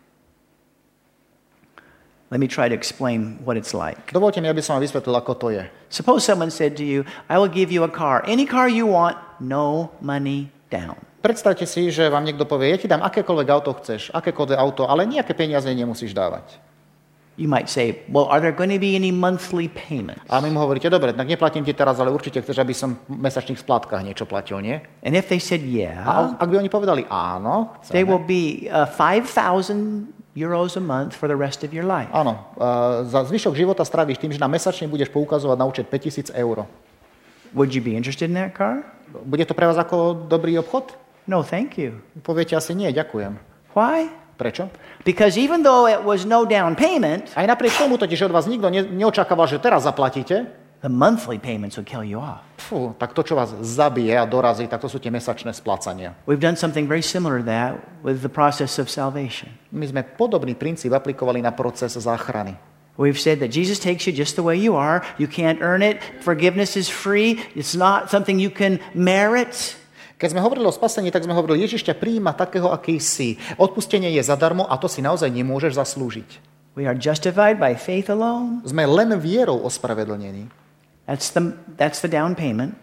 Let me try to explain what it's like. Dovoľte mi, aby som vám vysvetlil, ako to je. Suppose someone said to you, I will give you a car. Any car you want, no money down. Predstavte si, že vám niekto povie, ja ti dám akékoľvek auto chceš, akékoľvek auto, ale nejaké peniaze nemusíš dávať. You might say, well, are there going to be any monthly payments? A my mu hovoríte, dobre, tak neplatím ti teraz, ale určite chceš, aby som v mesačných splátkach niečo platil, nie? And if they said, yeah, a ak by oni povedali áno, chceme, they will be 5,000 euros a month for the rest of your life. Áno, za zvyšok života stráviš tým, že na mesačne budeš poukazovať na účet 5,000 eur. Would you be interested in that car? Bude to pre vás ako dobrý obchod? No, thank you. Poviete asi nie, ďakujem. Why? Prečo? Because even though it was no down payment, aj napriek tomu totiž od vás nikto neočakával, že teraz zaplatíte, the monthly payments would kill you off. Tak to, čo vás zabije a dorazí, tak to sú tie mesačné splácania. We've done something very similar to that with the process of salvation. My sme podobný princíp aplikovali na proces záchrany. We've said that Jesus takes you just the way you are. You can't earn it. Forgiveness is free. It's not something you can merit. Keď sme hovorili o spasení, tak sme hovorili, Ježiš ťa prijíma takého, aký si. Odpustenie je zadarmo a to si naozaj nemôžeš zaslúžiť. We are justified by faith alone. Sme len vierou ospravedlnení. That's the down payment.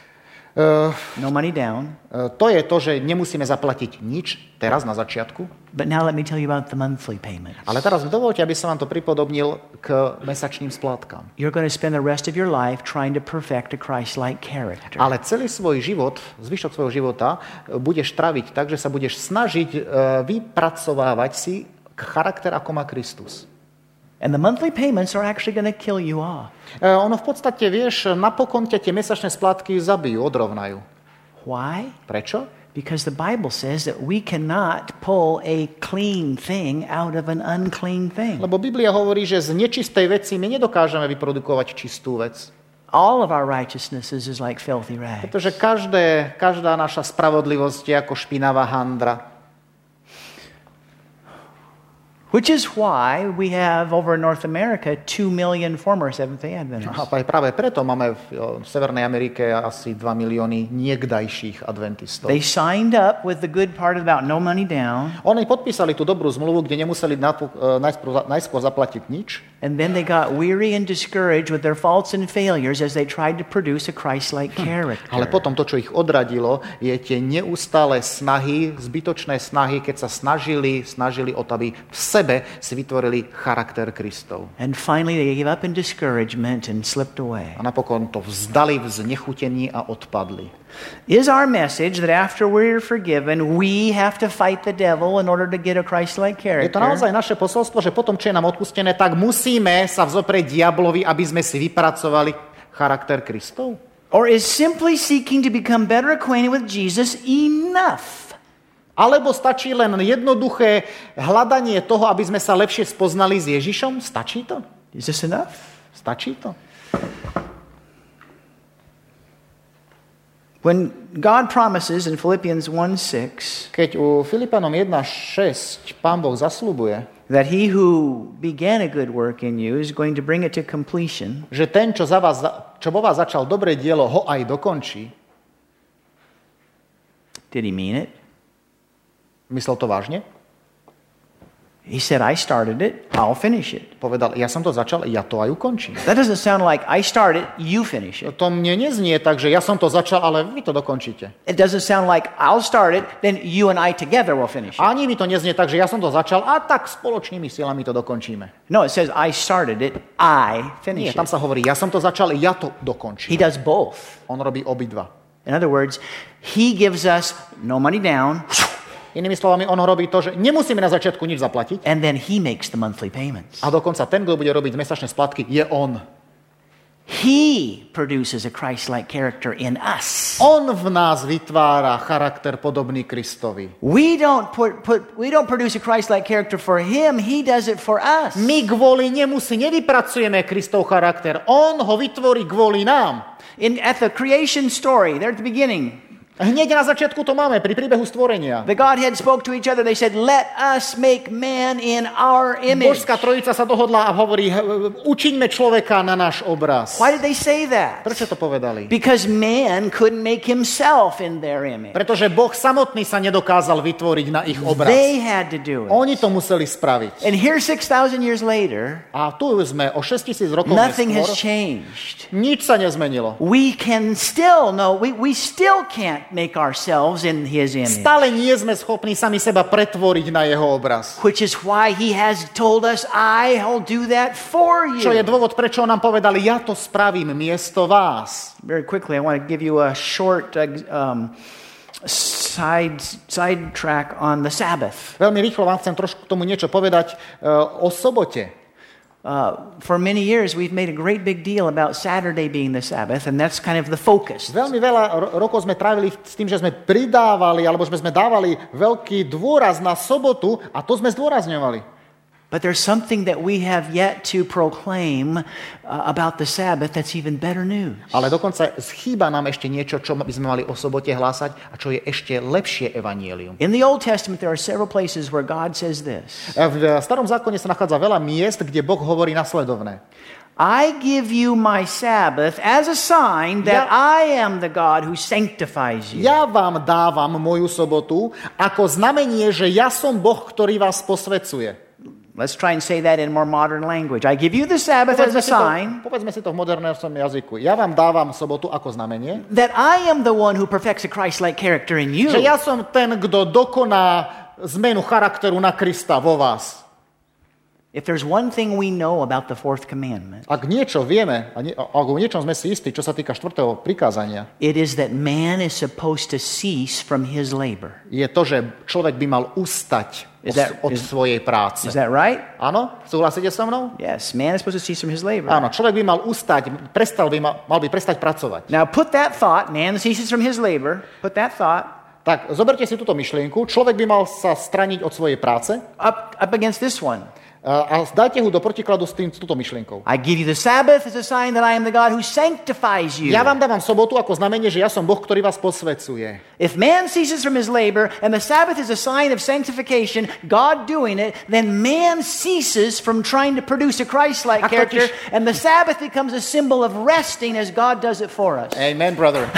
No money down. To je to, že nemusíme zaplatiť nič teraz na začiatku. But now let me tell you about the monthly payments. Ale teraz dovoľte, aby som vám to pripodobnil k mesačným splátkam. You're going to spend the rest of your life trying to perfect a Christ-like character. Ale celý svoj život, zvyšok svojho života budeš traviť tak, že sa budeš snažiť vypracovávať si charakter, ako má Kristus. And the monthly payments are actually going to kill you off. Ono v podstate, vieš, napokon ťa tie mesačné splátky zabijú, odrovnajú. Why? Prečo? Because the Bible says that we cannot pull a clean thing out of an unclean thing. Lebo Biblia hovorí, že z nečistej veci my nedokážeme vyprodukovať čistú vec. All of our righteousnesses is like filthy rags. Pretože každá naša spravodlivosť je ako špinavá handra. Which is why we have over in North America 2 million former Seventh-day Adventists. A práve preto máme v Severnej Amerike asi 2 milióny niekdajších adventistov. They signed up with the good part about no money down. Oni podpísali tú dobrú zmluvu, kde nemuseli najskôr zaplatiť nič. And then they got weary and discouraged with their faults and failures as they tried to produce a Christ-like character. Ale potom to, čo ich odradilo, je tie neustále snahy, zbytočné snahy, keď sa snažili o to, aby v sebe si vytvorili charakter Kristov. And finally they gave up in discouragement and slipped away. A napokon to vzdali v znechutení a odpadli. Is our message that after we're forgiven, we have to fight the devil in order to get a Christ-like character? Je to naozaj naše posolstvo, že potom, čo je nám odpustené, tak musíme sa vzoprieť diablovi, aby sme si vypracovali charakter Kristov? Or is simply seeking to become better acquainted with Jesus enough? Alebo stačí len jednoduché hľadanie toho, aby sme sa lepšie spoznali s Ježišom? Stačí to? Is this enough? Stačí to? When God promises in Philippians 1:6, keď u Filipanom 1:6 Pán Boh zasľubuje, that he who began a good work in you is going to bring it to completion, že ten, čo vo vás začal dobré dielo, ho aj dokončí. Did he mean it? Myslel to vážne? He said, I started it, I'll finish it. Povedal, ja som to začal, ja to aj ukončím. That doesn't sound like I started, you finish it. To mne neznie tak, že ja som to začal, ale vy to dokončíte. It doesn't sound like I'll start it, then you and I together will finish it. Ani mi to neznie tak, že ja som to začal a tak spoločnými silami to dokončíme. No, it says I started it, I finish it. Nie, tam sa hovorí, ja som to začal, ja to dokončím. He does both. On robí obidva. In other words, he gives us no money down. Inými slovami, on robí to, že nemusíme na začiatku nič zaplatiť. And then he makes the monthly payments. A dokonca ten, kto bude robiť mesačné splatky, je on. He produces a Christ-like character in us. On v nás vytvára charakter podobný Kristovi. We don't produce a Christ-like character for him, he does it for us. My kvôli nemu si nevypracujeme Kristov charakter. On ho vytvorí kvôli nám. At the creation story, there at the beginning, hneď na začiatku to máme, pri príbehu stvorenia. The Godhead spoke to each other. They said, let us make man in our image. Božská trojica sa dohodla a hovorí, učiňme človeka na náš obraz. Why did they say that? Prečo to povedali? Because man couldn't make himself in their image. Pretože Boh samotný sa nedokázal vytvoriť na ich obraz. They had to do it. Oni to museli spraviť. And here 6,000 years later, a tu sme o 6,000 rokov nothing neskôr. Has changed. Nič sa nezmenilo. We still can't make ourselves in his image. Stále nie sme schopní sami seba pretvoriť na jeho obraz. Which is why he has told us, I'll do that for you. Čo je dôvod, prečo nám povedali, ja to spravím miesto vás. Very quickly, I want to give you a short sidetrack on the Sabbath. Veľmi rýchlo vám chcem trošku k tomu niečo povedať o sobote. For many years we've made a great big deal about Saturday being the Sabbath, and that's kind of the focus. Veľmi veľa rokov sme trávili s tým, že sme pridávali, alebo sme dávali veľký dôraz na sobotu a to sme zdôrazňovali. But there's something that we have yet to proclaim about the Sabbath that's even better news. Ale dokonca chýba nám ešte niečo, čo by sme mali o sobote hlásať a čo je ešte lepšie evanjelium. In the Old Testament there are several places where God says this. V Starom zákone sa nachádza veľa miest, kde Boh hovorí nasledovné. I give you my Sabbath as a sign that I am the God who sanctifies you. Ja vám dávam moju sobotu ako znamenie, že ja som Boh, ktorý vás posvecuje. Let's try and say that in more modern language. I give you the Sabbath as a sign. Povedzme si to v modernom jazyku. Ja vám dávam sobotu ako znamenie. That I am the one who perfects a Christ-like character in you. Že ja som ten, kto dokoná zmenu charakteru na Krista vo vás. If there's one thing we know about the fourth commandment, ak niečo vieme, ak o niečom sme si istí, čo sa týka 4. prikázania, it is that man is supposed to cease from his labor. Je to, že človek by mal ustať od svojej práce. Is that right? Áno? Súhlasíte so mnou? Yes, man is supposed to cease from his labor. Áno, človek by mal ustať, mal by prestať pracovať. Now put that thought, man ceases from his labor, put that thought. Tak, zoberte si túto myšlienku. Človek by mal sa straniť od svojej práce. Up against this one. A dajte ho do protikladu s túto myšlienkou. I give you the Sabbath as a sign that I am the God who sanctifies you. Ja vám dávam sobotu ako znamenie, že ja som Boh, ktorý vás posvecuje. If man ceases from his labor and the Sabbath is a sign of sanctification, God doing it, then man ceases from trying to produce a Christ-like character, and the Sabbath becomes a symbol of resting as God does it for us. Amen, brother.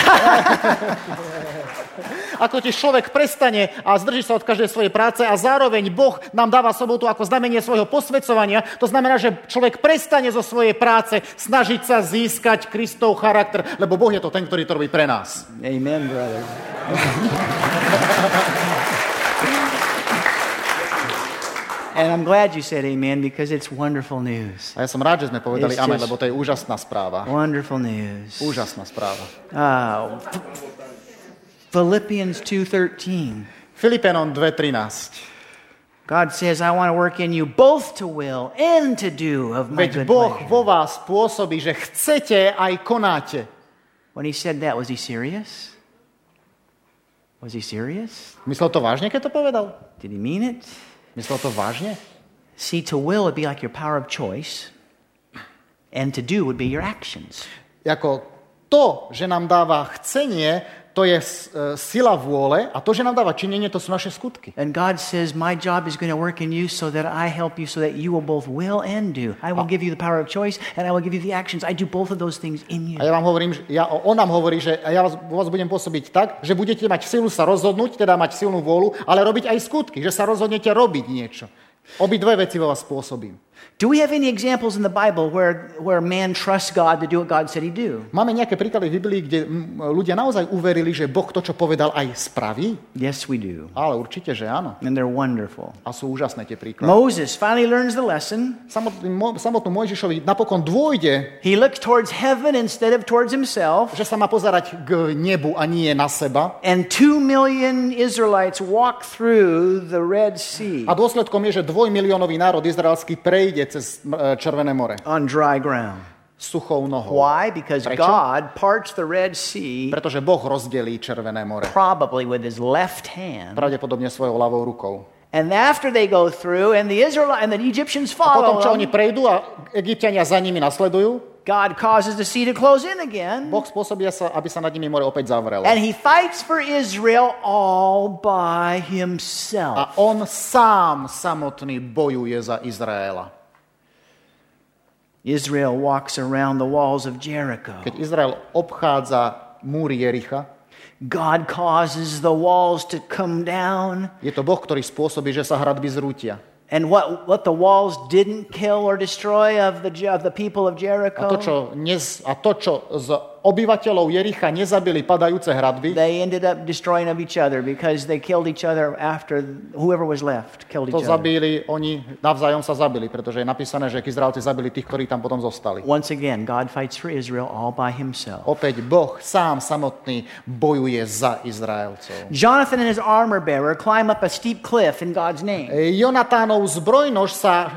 Ako tiež človek prestane a zdrží sa od každej svojej práce a zároveň Boh nám dáva sobotu ako znamenie svojho posvecovania, to znamená, že človek prestane zo svojej práce snažiť sa získať Kristov charakter, lebo Boh je to ten, ktorý to robí pre nás. Amen, brother. And I'm glad you said amen because it's wonderful news. A ja som rád, že sme povedali amen, lebo to je úžasná správa. Wonderful news. Úžasná správa. Philippians 2:13. Filipenom 2:13. God says, I want to work in you both to will and to do of my good pleasure. Veď Boh vo vás pôsobí, že chcete aj konáte. When he said that, was he serious? Was he serious? Myslel to vážne, keď to povedal? Did he mean it? Myslel to vážne? See, to will would be like your power of choice, and to do would be your actions. Jako to, že nám dáva chcenie, to je sila vôle a to, že nám dáva činenie, to sú naše skutky. And God says, my job is going to work in you so that I help you so that you will both will and do. I will give you the power of choice and I will give you the actions. I do both of those things in you. A ja vám hovorím, on nám hovorí, že ja vás budem pôsobiť tak, že budete mať silu sa rozhodnúť, teda mať silnú vôľu, ale robiť aj skutky, že sa rozhodnete robiť niečo. Obidve veci vo vás pôsobím. Do we have any examples in the Bible where man trusts God to do what God said he'd do? Máme nejaké príklady v Biblii, kde ľudia naozaj uverili, že Boh to, čo povedal, aj spraví? Yes, we do. Ale určite, že áno. And they're wonderful. A sú úžasné tie príklady. Moses finally learns the lesson. Samotnú Mojžišovi napokon dôjde. He looks towards heaven instead of towards himself. Že sa má pozerať k nebu a nie na seba. And 2 million Israelites walk through the Red Sea. A dôsledkom je, že 2 miliónový národ izraelský prejde cez Červené more. On dry ground. suchou nohou. Why? Because Prečo? God parts the Red Sea. Pretože Boh rozdelí Červené more. Probably with his left hand. Pravdepodobne svojou ľavou rukou. And after they go through and the Egyptians follow. A potom, čo oni prejdú a Egypťania za nimi nasledujú, God causes the sea to close in again. Boh spôsobí, aby sa nad nimi more opäť zavrelo. And he fights for Israel all by himself. A on sám samotný bojuje za Izraela. Israel walks around the walls of Jericho. Keď Izrael obchádza múry Jericha, God causes the walls to come down. Je to Boh, ktorý spôsobí, že sa hradby zrútia. And what the walls didn't kill or destroy of the people of Jericho. A to, čo z obyvateľov Jericha nezabili padajúce hradby, they ended up destroying of each other because they killed each other after whoever was left killed each other. To zabili, oni navzájom sa zabili, pretože je napísané, že Izraelci zabili tých, ktorí tam potom zostali. Once again, God fights for Israel all by himself. Opäť Boh sám samotný bojuje za Izraelcov. Jonathan and his armor bearer climb up a steep cliff in God's name. Jonatánov zbrojnož sa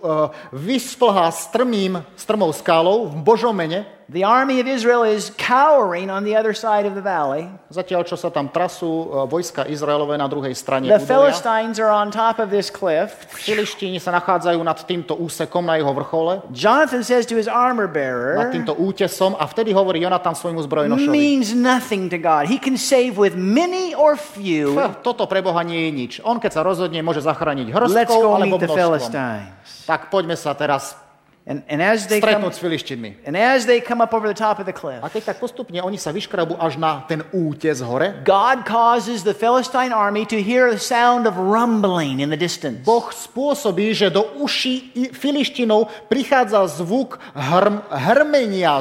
vysplhá strmou skálou v Božom mene. The army of Israel is cowering on the other side of the valley. Zatiaľ, čo sa tam trasú vojska Izraelové na druhej strane the údolia. Philistines are on top of this cliff. Filištíni sa nachádzajú nad týmto úsekom na jeho vrchole. Jonathan says to his armor bearer, nad týmto útesom, a vtedy hovorí Jonatan svojmu zbrojnošovi. Means nothing to God. He can save with many or few. Toto pre Boha nie je nič. On keď sa rozhodne, môže zachrániť hrstkou alebo množstvom. Tak poďme sa teraz And as they stretnúť s Filištinmi. And as they come up over the top of the cliff. A keď tak postupne oni sa vyškrabú až na ten útes hore. God causes the Philistine army to hear the sound of rumbling in the distance. Boh spôsobí, že do uší Filištinov prichádza zvuk hrmenia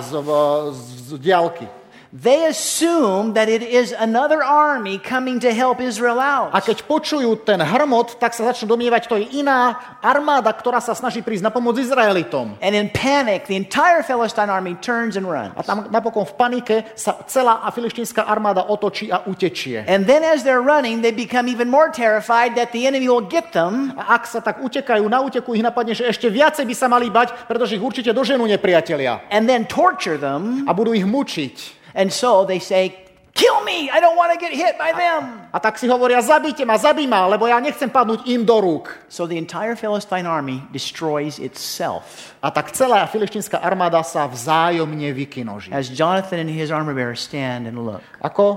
z diaľky. They assume that it is another army coming to help Israel out. A keď počujú ten hrmot, tak sa začnú domnievať, to je iná armáda, ktorá sa snaží prísť na pomoc Izraelitom. And in panic, the entire Philistine army turns and runs. A tam napokon v panike sa celá filištínska armáda otočí a utečie. And then as they're running, they become even more terrified that the enemy will get them. A ak sa tak utekajú, na úteku ich napadne, že ešte viacej by sa mali bať, pretože ich určite doženú nepriatelia. And then torture them. A budú ich mučiť. And so they say, kill me, I don't want to get hit by them. A tak si hovoria, zabij ma, lebo ja nechcem padnúť im do rúk. So the entire Philistine army destroys itself. A tak celá filištínska armáda sa vzájomne vykinoží. As Jonathan and his armor bearer stand and look. Ako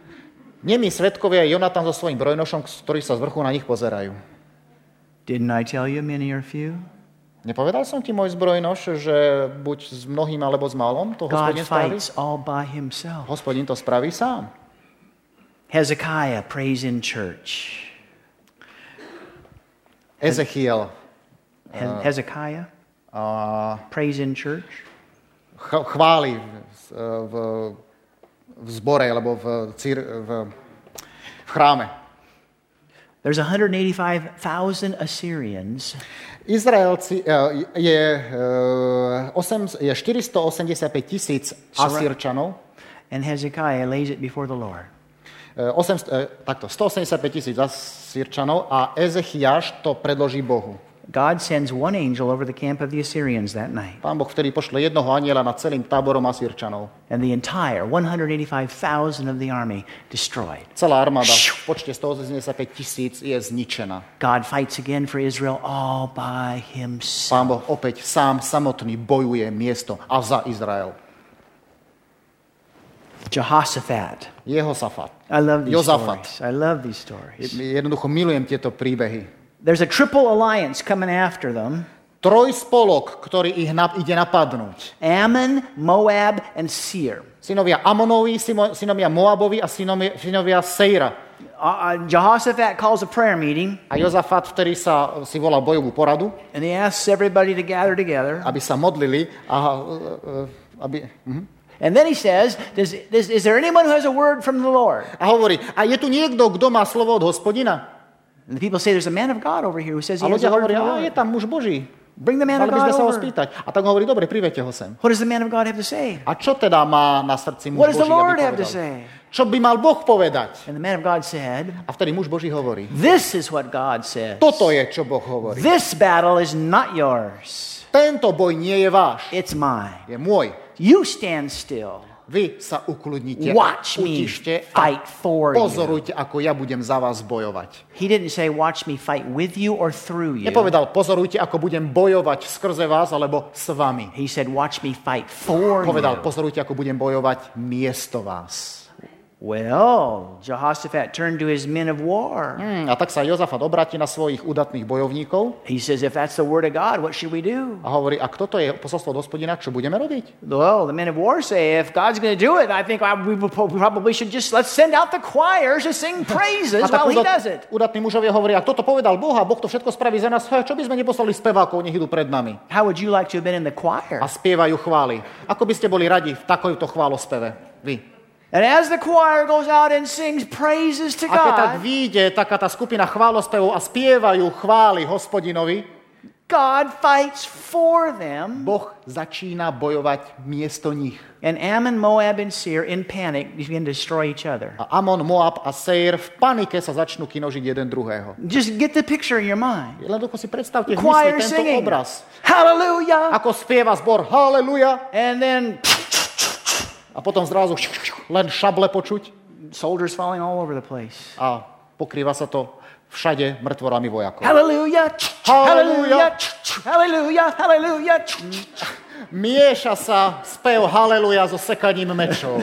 nemí svedkovia Jonatan so svojím brojnošom, ktorí sa z vrchu na nich pozerajú. Didn't I tell you many or few? Nepovedal som ti môj zbrojnoš, že buď s mnohým alebo s malom, to Hospodin spraví? Hospodin to spraví sám. Hezekiah prays in church. Ezechiel. Hezekiah prays in church. Chváli v zbore, alebo v chráme. There's 185,000 Assyrians. Izraelci je 485,000 Asýrčanov. And Hezekiah lays it before the Lord. 185,000 Asýrčanov a Ezechiáš to predloží Bohu. God sends one angel over the camp of the Assyrians that night. Pán Boh vtedy pošle jednoho anjela nad celým táborom Asýrčanov. And the entire 185,000 of the army destroyed. Celá armáda v počte 185,000 je zničená. God fights again for Israel all by himself. Pán Boh opäť sám samotný bojuje miesto a za Izrael. Jehoshaphat. I love these stories. I love these stories. Jednoducho milujem tieto príbehy. There's a triple alliance coming after them. Trojspolok, ktorý ich ide napadnúť. Ammon, Moab and Seir. Synovia Amonovi, synovia Moabovi a synovia Seira. Jehoshaphat calls a prayer meeting. A Jozafat vtedy si volá bojovú poradu. And he asks everybody to gather together. Aby sa modlili And then he says, is there anyone who has a word from the Lord? A hovorí, a je tu niekto, kto má slovo od Hospodina? And the people say, there's a man of God over here who says he has a word from the Lord. Je tam muž Boží. Bring the man of God sa ho over. spýtať. A tak hovorí, dobre, privedte ho sem. What does the man of God have to say? A čo teda má na srdci muž Boží, What does the Lord have to say? Čo by mal Boh povedať? And the man of God said, a vtedy muž Boží hovorí, this is what God says. Toto je, čo Boh hovorí. This battle is not yours. Tento boj nie je váš. It's mine. Je môj. You stand still. Vy sa ukludnite, Watch me utište fight for you. pozorujte, ako ja budem za vás bojovať. He didn't say watch me fight with you or through you. Nepovedal, pozorujte, ako budem bojovať skrze vás alebo s vami. He said watch me fight for Povedal, you. pozorujte, ako budem bojovať miesto vás. Well, Jehoshaphat turned to his men of war. A tak sa Jozafat obráti na svojich udatných bojovníkov He says, if that's the word of God, what should we do? a hovorí, ak toto je posolstvo od Hospodina, čo budeme robiť? Well, the men of war say, if God's going to do it, I think we probably should let's send out the choirs to sing praises A tak while he does it. udatní mužovia hovoria, ak toto povedal Boh a Boh to všetko spraví za nás, čo by sme neposlali spevákov, nech idú pred nami How would you like to have been in the choir? a spievajú chvály. Ako by ste boli radi v takojto chválospeve? Vy. And as the choir goes out and sings praises to A keď tak God, vyjde taká tá skupina chválospevov a spievajú chvály Hospodinovi, God fights for them. Boh začína bojovať miesto nich. And Ammon, Moab, and Seir in panic begin to destroy each other. A Amon, Moab a Seir v panike sa začnú kinožiť jeden druhého. Just get the picture in your mind. Len si predstavte v Choir mysli tento singing. obraz. Hallelujah. Ako spieva zbor Haleluja And then a potom zrazu len šable počuť soldiers falling all over the place. a pokrýva sa to všade mŕtvorami vojakov. Hallelujah. Hallelujah. Hallelujah. Hallelujah. Mieša sa spev Haleluja so sekaním mečov.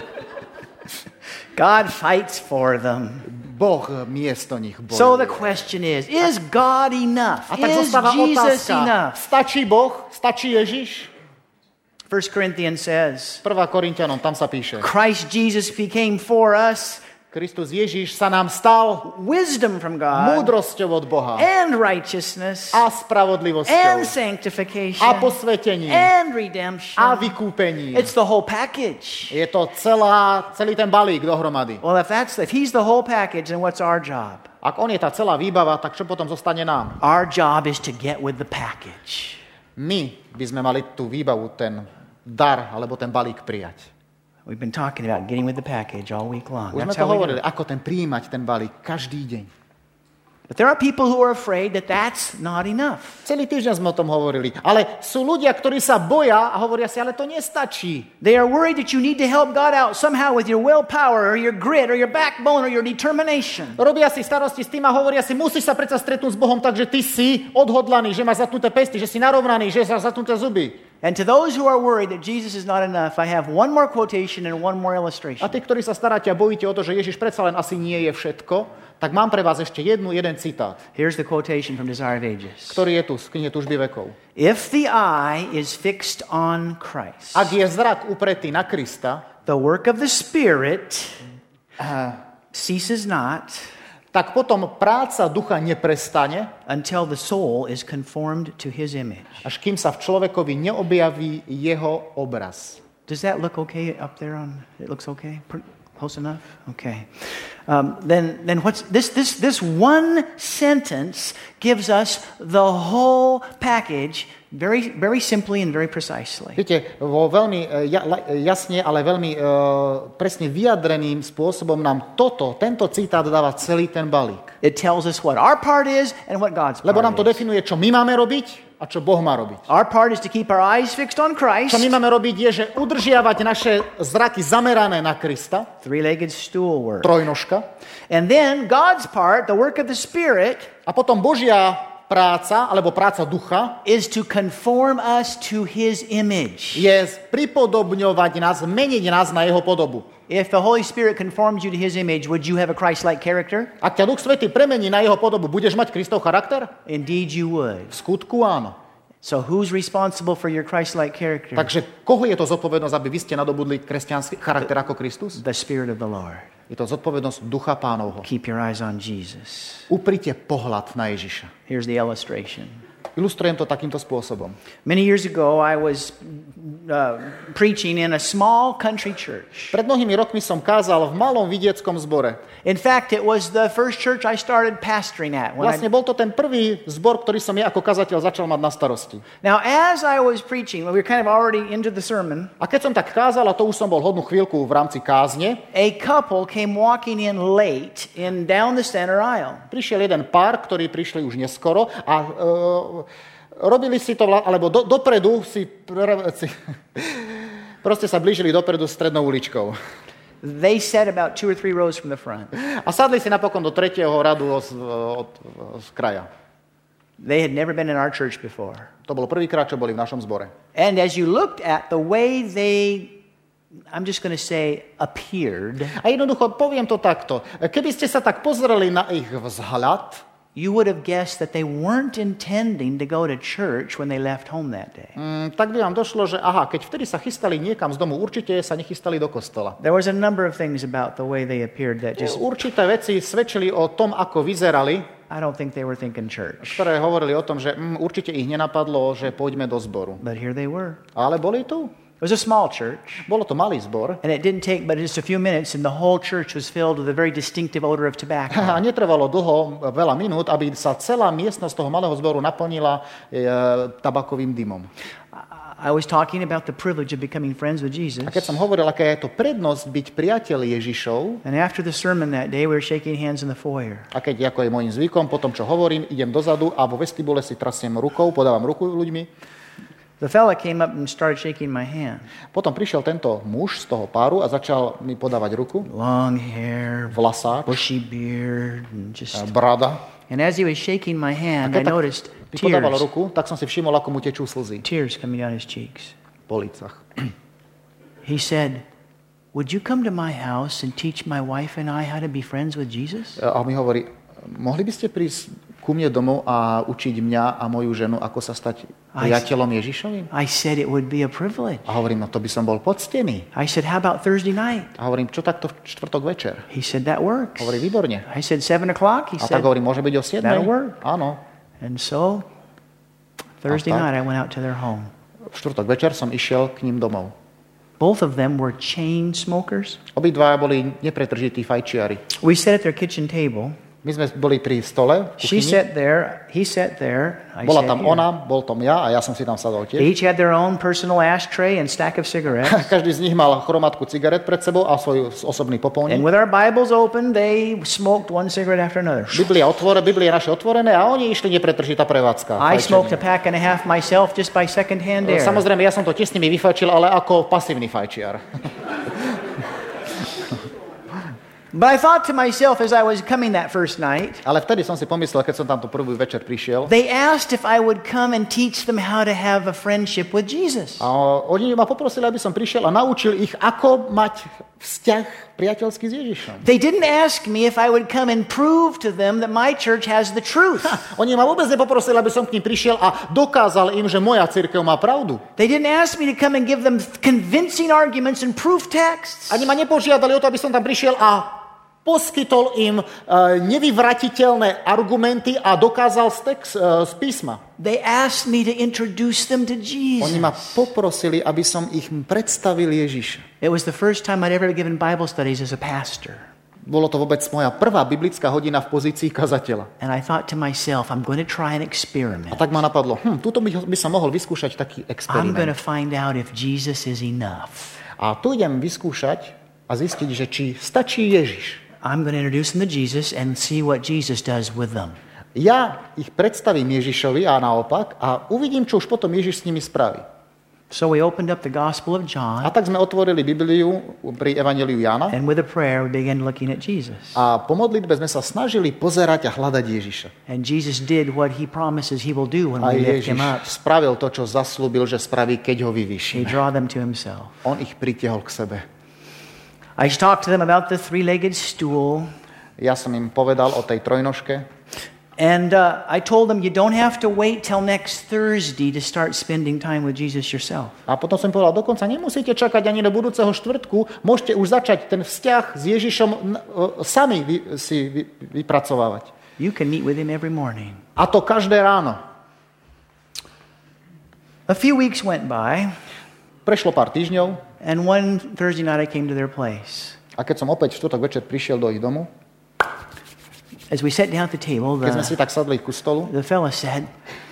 God fights for them. Boh miesto nich bojuje. So the question is God enough? A tak Is zostáva Jesus otázka, enough? stačí Boh? Stačí Ježiš? 1 Corinthians says, 1. Korinťanom, tam sa píše, Christ Jesus became for us Kristus Ježiš sa nám stal wisdom from God múdrosťou od Boha and righteousness a spravodlivosťou and sanctification a posvetením and redemption. a vykúpením. It's the whole package. Je to celý ten balík dohromady. Well, if he's the whole package, then what's our job? Ak on je tá celá výbava, tak čo potom zostane nám? Our job is to get with the package. My by sme mali tú výbavu, ten dar alebo ten balík prijať. We've been talking about getting with the package all week long. Už sme That's to how we do hovorili, it. ako ten prijímať ten balík každý deň. But there are people who are afraid that that's not enough. Celý týždeň sme o tom hovorili. Ale sú ľudia, ktorí sa boja a hovoria si, ale to nestačí. They are worried that you need to help God out somehow with your willpower or your grit or your backbone or your determination. Robia si starosti s tým a hovoria si, musíš sa predsa stretnúť s Bohom tak, že ty si odhodlaný, že máš zatnuté pesty, že si narovnaný, že máš zatnuté zuby. And to those who are worried that Jesus is not enough, I have one more quotation and one more illustration. A tí, ktorí sa staráte a bojíte o to, že Ježiš predsa len asi nie je všetko, tak mám pre vás ešte jeden citát, Here's the quotation from Desire of Ages. ktorý je tu z knihy Túžby vekov. If the eye is fixed on Christ, Ak je zrak upretý na Krista, the work of the Spirit ceases not tak potom práca ducha neprestane, until the soul is conformed to his image. až kým sa v človekovi neobjaví jeho obraz. Does that look okay up there? It looks okay? Close enough? Okay. Then what's this one sentence gives us the whole package very, very simply and very precisely. Viete, vo veľmi jasne, ale veľmi presne vyjadreným spôsobom nám tento citát dáva celý ten balík. It tells us what our part is and what God's part Lebo nám to is. definuje, čo my máme robiť a čo Boh má robiť. Our part is to keep our eyes fixed on Christ. Čo my máme robiť je, že udržiavať naše zraky zamerané na Krista, Three-legged stool work. trojnožka, And then God's part, the work of the Spirit, a potom Božia práca, alebo práca ducha, is to conform us to his image. je pripodobňovať nás, meniť nás na jeho podobu. If the Holy Spirit conforms you to his image, would you have a Christ-like character? Ak ťa Duch Svätý premení na jeho podobu, budeš mať Kristov charakter? Indeed you would. V skutku áno. So who's responsible for your Christ-like character? Takže koho je to zodpovednosť, aby vy ste nadobudli kresťanský charakter ako Kristus? The Spirit of the Lord. Je to zodpovednosť Ducha Pánovho. Keep your eyes on Jesus. Uprite pohľad na Ježiša. Here's the illustration. Ilustrujem to takýmto spôsobom. Many years ago, I was preaching in a small country church. Pred mnohými rokmi som kázal v malom vidieckom zbore. In fact, it was the first church I started pastoring at. Vlastne bol to ten prvý zbor, ktorý som ja ako kazateľ začal mať na starosti. Now, as I was preaching, we were kind of already into the sermon, A keď som tak kázal, a to už som bol hodnú chvíľku v rámci kázne, a couple came walking in late down the center aisle. prišiel jeden pár, ktorí prišli už neskoro a robili si to, alebo dopredu si proste sa blížili dopredu strednou uličkou. They sat about 2 or 3 rows from the front. A sadli si napokon do 3. radu z kraja. They had never been in our church before. To bolo prvýkrát, čo boli v našom zbore. And as you looked at the way they, I'm just going to say, appeared. A jednoducho poviem to takto. Keby ste sa tak pozreli na ich vzhľad, you would have guessed that they weren't intending to go to church when they left home that day. Tak by vám došlo, že keď vtedy sa chystali niekam z domu, určite sa nechystali do kostola. There was a number of things about the way they appeared that just... Určité veci svedčili o tom, ako vyzerali, I don't think they were thinking church. ktoré hovorili o tom, že určite ich nenapadlo, že poďme do zboru. But here they were. Ale boli tu. It was a small church. Bolo to malý zbor. And it didn't take but just a few minutes and the whole church was filled with a very distinctive odor of tobacco. A netrvalo dlho, veľa minút, aby sa celá miestnosť toho malého zboru naplnila tabakovým dymom. I was talking about the privilege of becoming friends with Jesus. A keď som hovoril, aká je to prednosť byť priateľ Ježišov, and after the sermon that day we were shaking hands in the foyer. A keď, ako je môjim zvykom, potom čo hovorím, idem dozadu a vo vestibule si trasiem rukou, podávam ruku ľuďmi. The fella came up and started shaking my hand. Potom prišiel tento muž z toho páru a začal mi podávať ruku. Long hair, vlasák, bushy beard, and just brada. And as he was shaking my hand, I noticed podával ruku, tak som si všimol, ako mu tečú slzy. Tears coming down his cheeks. Po lícach. He said, "Would you come to my house and teach my wife and I how to be friends with Jesus?" A mi hovorí, mohli by ste prísť ku mne domov a učiť mňa a moju ženu, ako sa stať priateľom Ježišovým? I said it would be a privilege. A hovorím, no to by som bol poctený. I said, how about Thursday night? A hovorím, čo takto v štvrtok večer? He said, that works. Hovorí, výborne. I said, 7 o'clock? He a said, tak hovorím, môže byť o 7? that'll work. Áno. And so, Thursday night I went out to their home. V štvrtok večer som išiel k ním domov. Both of them were chain smokers. Obidvaja boli nepretržití fajčiari. We sat at their kitchen table. My sme boli pri stole. She sat there, he sat there. Bola tam ona, bol tam ja a ja som si tam sadol tiež. They each had their own personal ashtray and stack of cigarettes. Každý z nich mal chromátku cigaret pred sebou a svoj osobný popolník. And with our Bibles open, they smoked one cigarette after another. Biblia naše otvorené a oni išli nepretržitá prevádzka. I smoked a pack and a half myself just by second-hand air. Samozrejme, ja som to tiež s nimi vyfajčil, ale ako pasívny fajčiar. But I thought to myself as I was coming that first night. Ale vtedy som si pomyslel, keď som tam to prvý večer prišiel. They asked if I would come and teach them how to have a friendship with Jesus. A oni ma poprosili, aby som prišiel a naučil ich, ako mať vzťah priateľský s Ježišom. They didn't ask me if I would come and prove to them that my church has the truth. Oni ma vôbec nepoprosili, aby som k ním prišiel a dokázal im, že moja cirkev má pravdu. They didn't ask me to come and give them convincing arguments and proof texts. Ani ma nepožiadali o to, aby som tam prišiel a poskytol im nevyvratiteľné argumenty a dokázal z písma. They asked me to introduce them to Jesus. Oni ma poprosili, aby som ich predstavil Ježiša. It was the first time I'd ever given Bible studies as a pastor. Bolo to vôbec moja prvá biblická hodina v pozícii kazateľa. And I thought to myself, I'm going to try an experiment. A tak ma napadlo, tuto by som mohol vyskúšať taký experiment. I'm going to find out if Jesus is enough. A tu idem vyskúšať a zistiť, že či stačí Ježiš. I'm going to introduce them to Jesus and see what Jesus does with them. Ja ich predstavím Ježišovi a naopak a uvidím, čo už potom Ježiš s nimi spraví. So we opened up the Gospel of John. A tak sme otvorili Bibliu pri Evanjeliu Jána. And with a prayer we began looking at Jesus. A po modlitbe sme sa snažili pozerať a hľadať Ježiša. And Jesus did what he promises he will do when we lift him up. Spravil to, čo zaslúbil, že spraví, keď ho vyvýšime. He draw them to himself. On ich pritiahol k sebe. I talked to them about the three-legged stool. Ja som im povedal o tej trojnožke. And I told them you don't have to wait till next Thursday to start spending time with Jesus yourself. A potom som povedal, dokonca nemusíte čakať ani do budúceho štvrtku, môžete už začať ten vzťah s Ježišom sami si vypracovávať. You can meet with him every morning. A to každé ráno. A few weeks went by. Prešlo pár týždňov. And one Thursday night I came to their place. A keď som opäť v štvrtok večer prišiel do ich domu, as we sat down at the table, keď sme si tak sadli ku stolu, the fella said,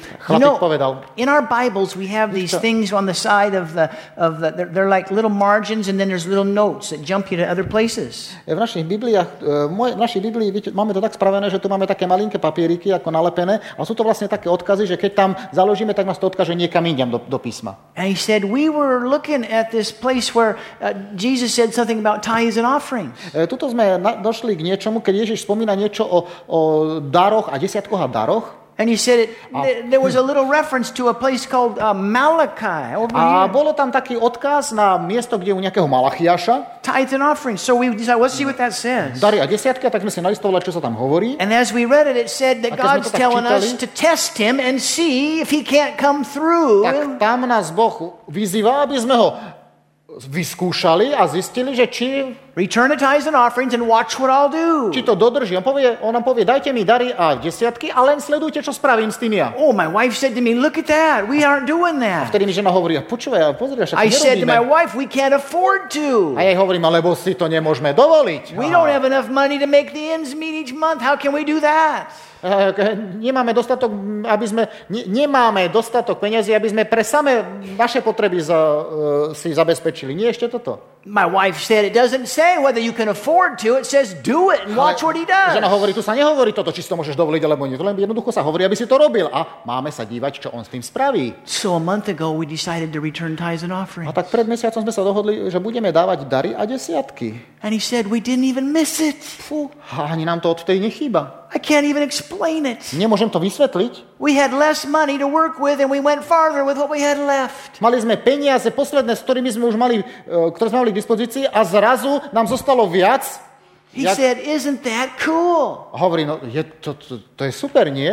Chlapík povedal. In our Bibles we have these things on the side of the they're like little margins and then there's little notes that jump you to other places. V našich Bibliách, v našej Biblii máme to tak spravené, že tu máme také malinké papieriky ako nalepené, a sú to vlastne také odkazy, že keď tam založíme, tak nás to odkáže niekam inám do písma. And he said we were looking at this place where Jesus said something about tithes and offerings. Tuto sme došli k niečomu, keď Ježiš spomína niečo o daroch a desiatkoch a daroch. And he said there was a little reference to a place called Malachi over here. A here. bolo tam taký odkaz na miesto, kde u nejakého Malachiaša. Tithes and offerings. So we decided, let's see what that says. Dary a desiatky, tak sme si nalistovali, čo sa tam hovorí. And as we read it, it said that God's telling us to test him and see if he can't come through. Tak tam nás Boh vyzýva, aby sme ho vyskúšali a zistili, že či return the tithes and offerings and watch what I'll do. Či to dodrží. On nám povie, dajte mi dary a desiatky a len sledujte, čo spravím s tým ja. Oh, my wife said to me, look at that. We aren't doing that. A vtedy mi žena hovorí, počúvaj, pozri, však nerobíme. I said to my wife, we can't afford to. A ja hovorím, lebo si to nemôžeme dovoliť. We don't have enough money to make the ends meet each month. How can we do that? Nemáme dostatok, nemáme dostatok peniazy, aby sme pre same naše potreby si zabezpečili. Nie ešte toto. My wife said it doesn't say whether you can afford to, it says do it and watch what he does. Žena hovorí, tu sa nehovorí toto, či si to môžeš dovoliť, alebo nie. To len jednoducho sa hovorí, aby si to robil. A máme sa dívať, čo on s tým spraví. So a month ago we decided to return tithes and offerings. A tak pred mesiacom sme sa dohodli, že budeme dávať dary a desiatky. And he said we didn't even miss it. Fú, ani nám to odtedy nechýba. I can't even explain it. Nemôžem to vysvetliť. We had less money to work with and we went farther with what we had left. Mali sme peniaze posledné, s ktorými sme už mali, ktoré sme mali k dispozícii, a zrazu nám zostalo viac. He said, isn't that cool? Hovorí, no to je super, nie?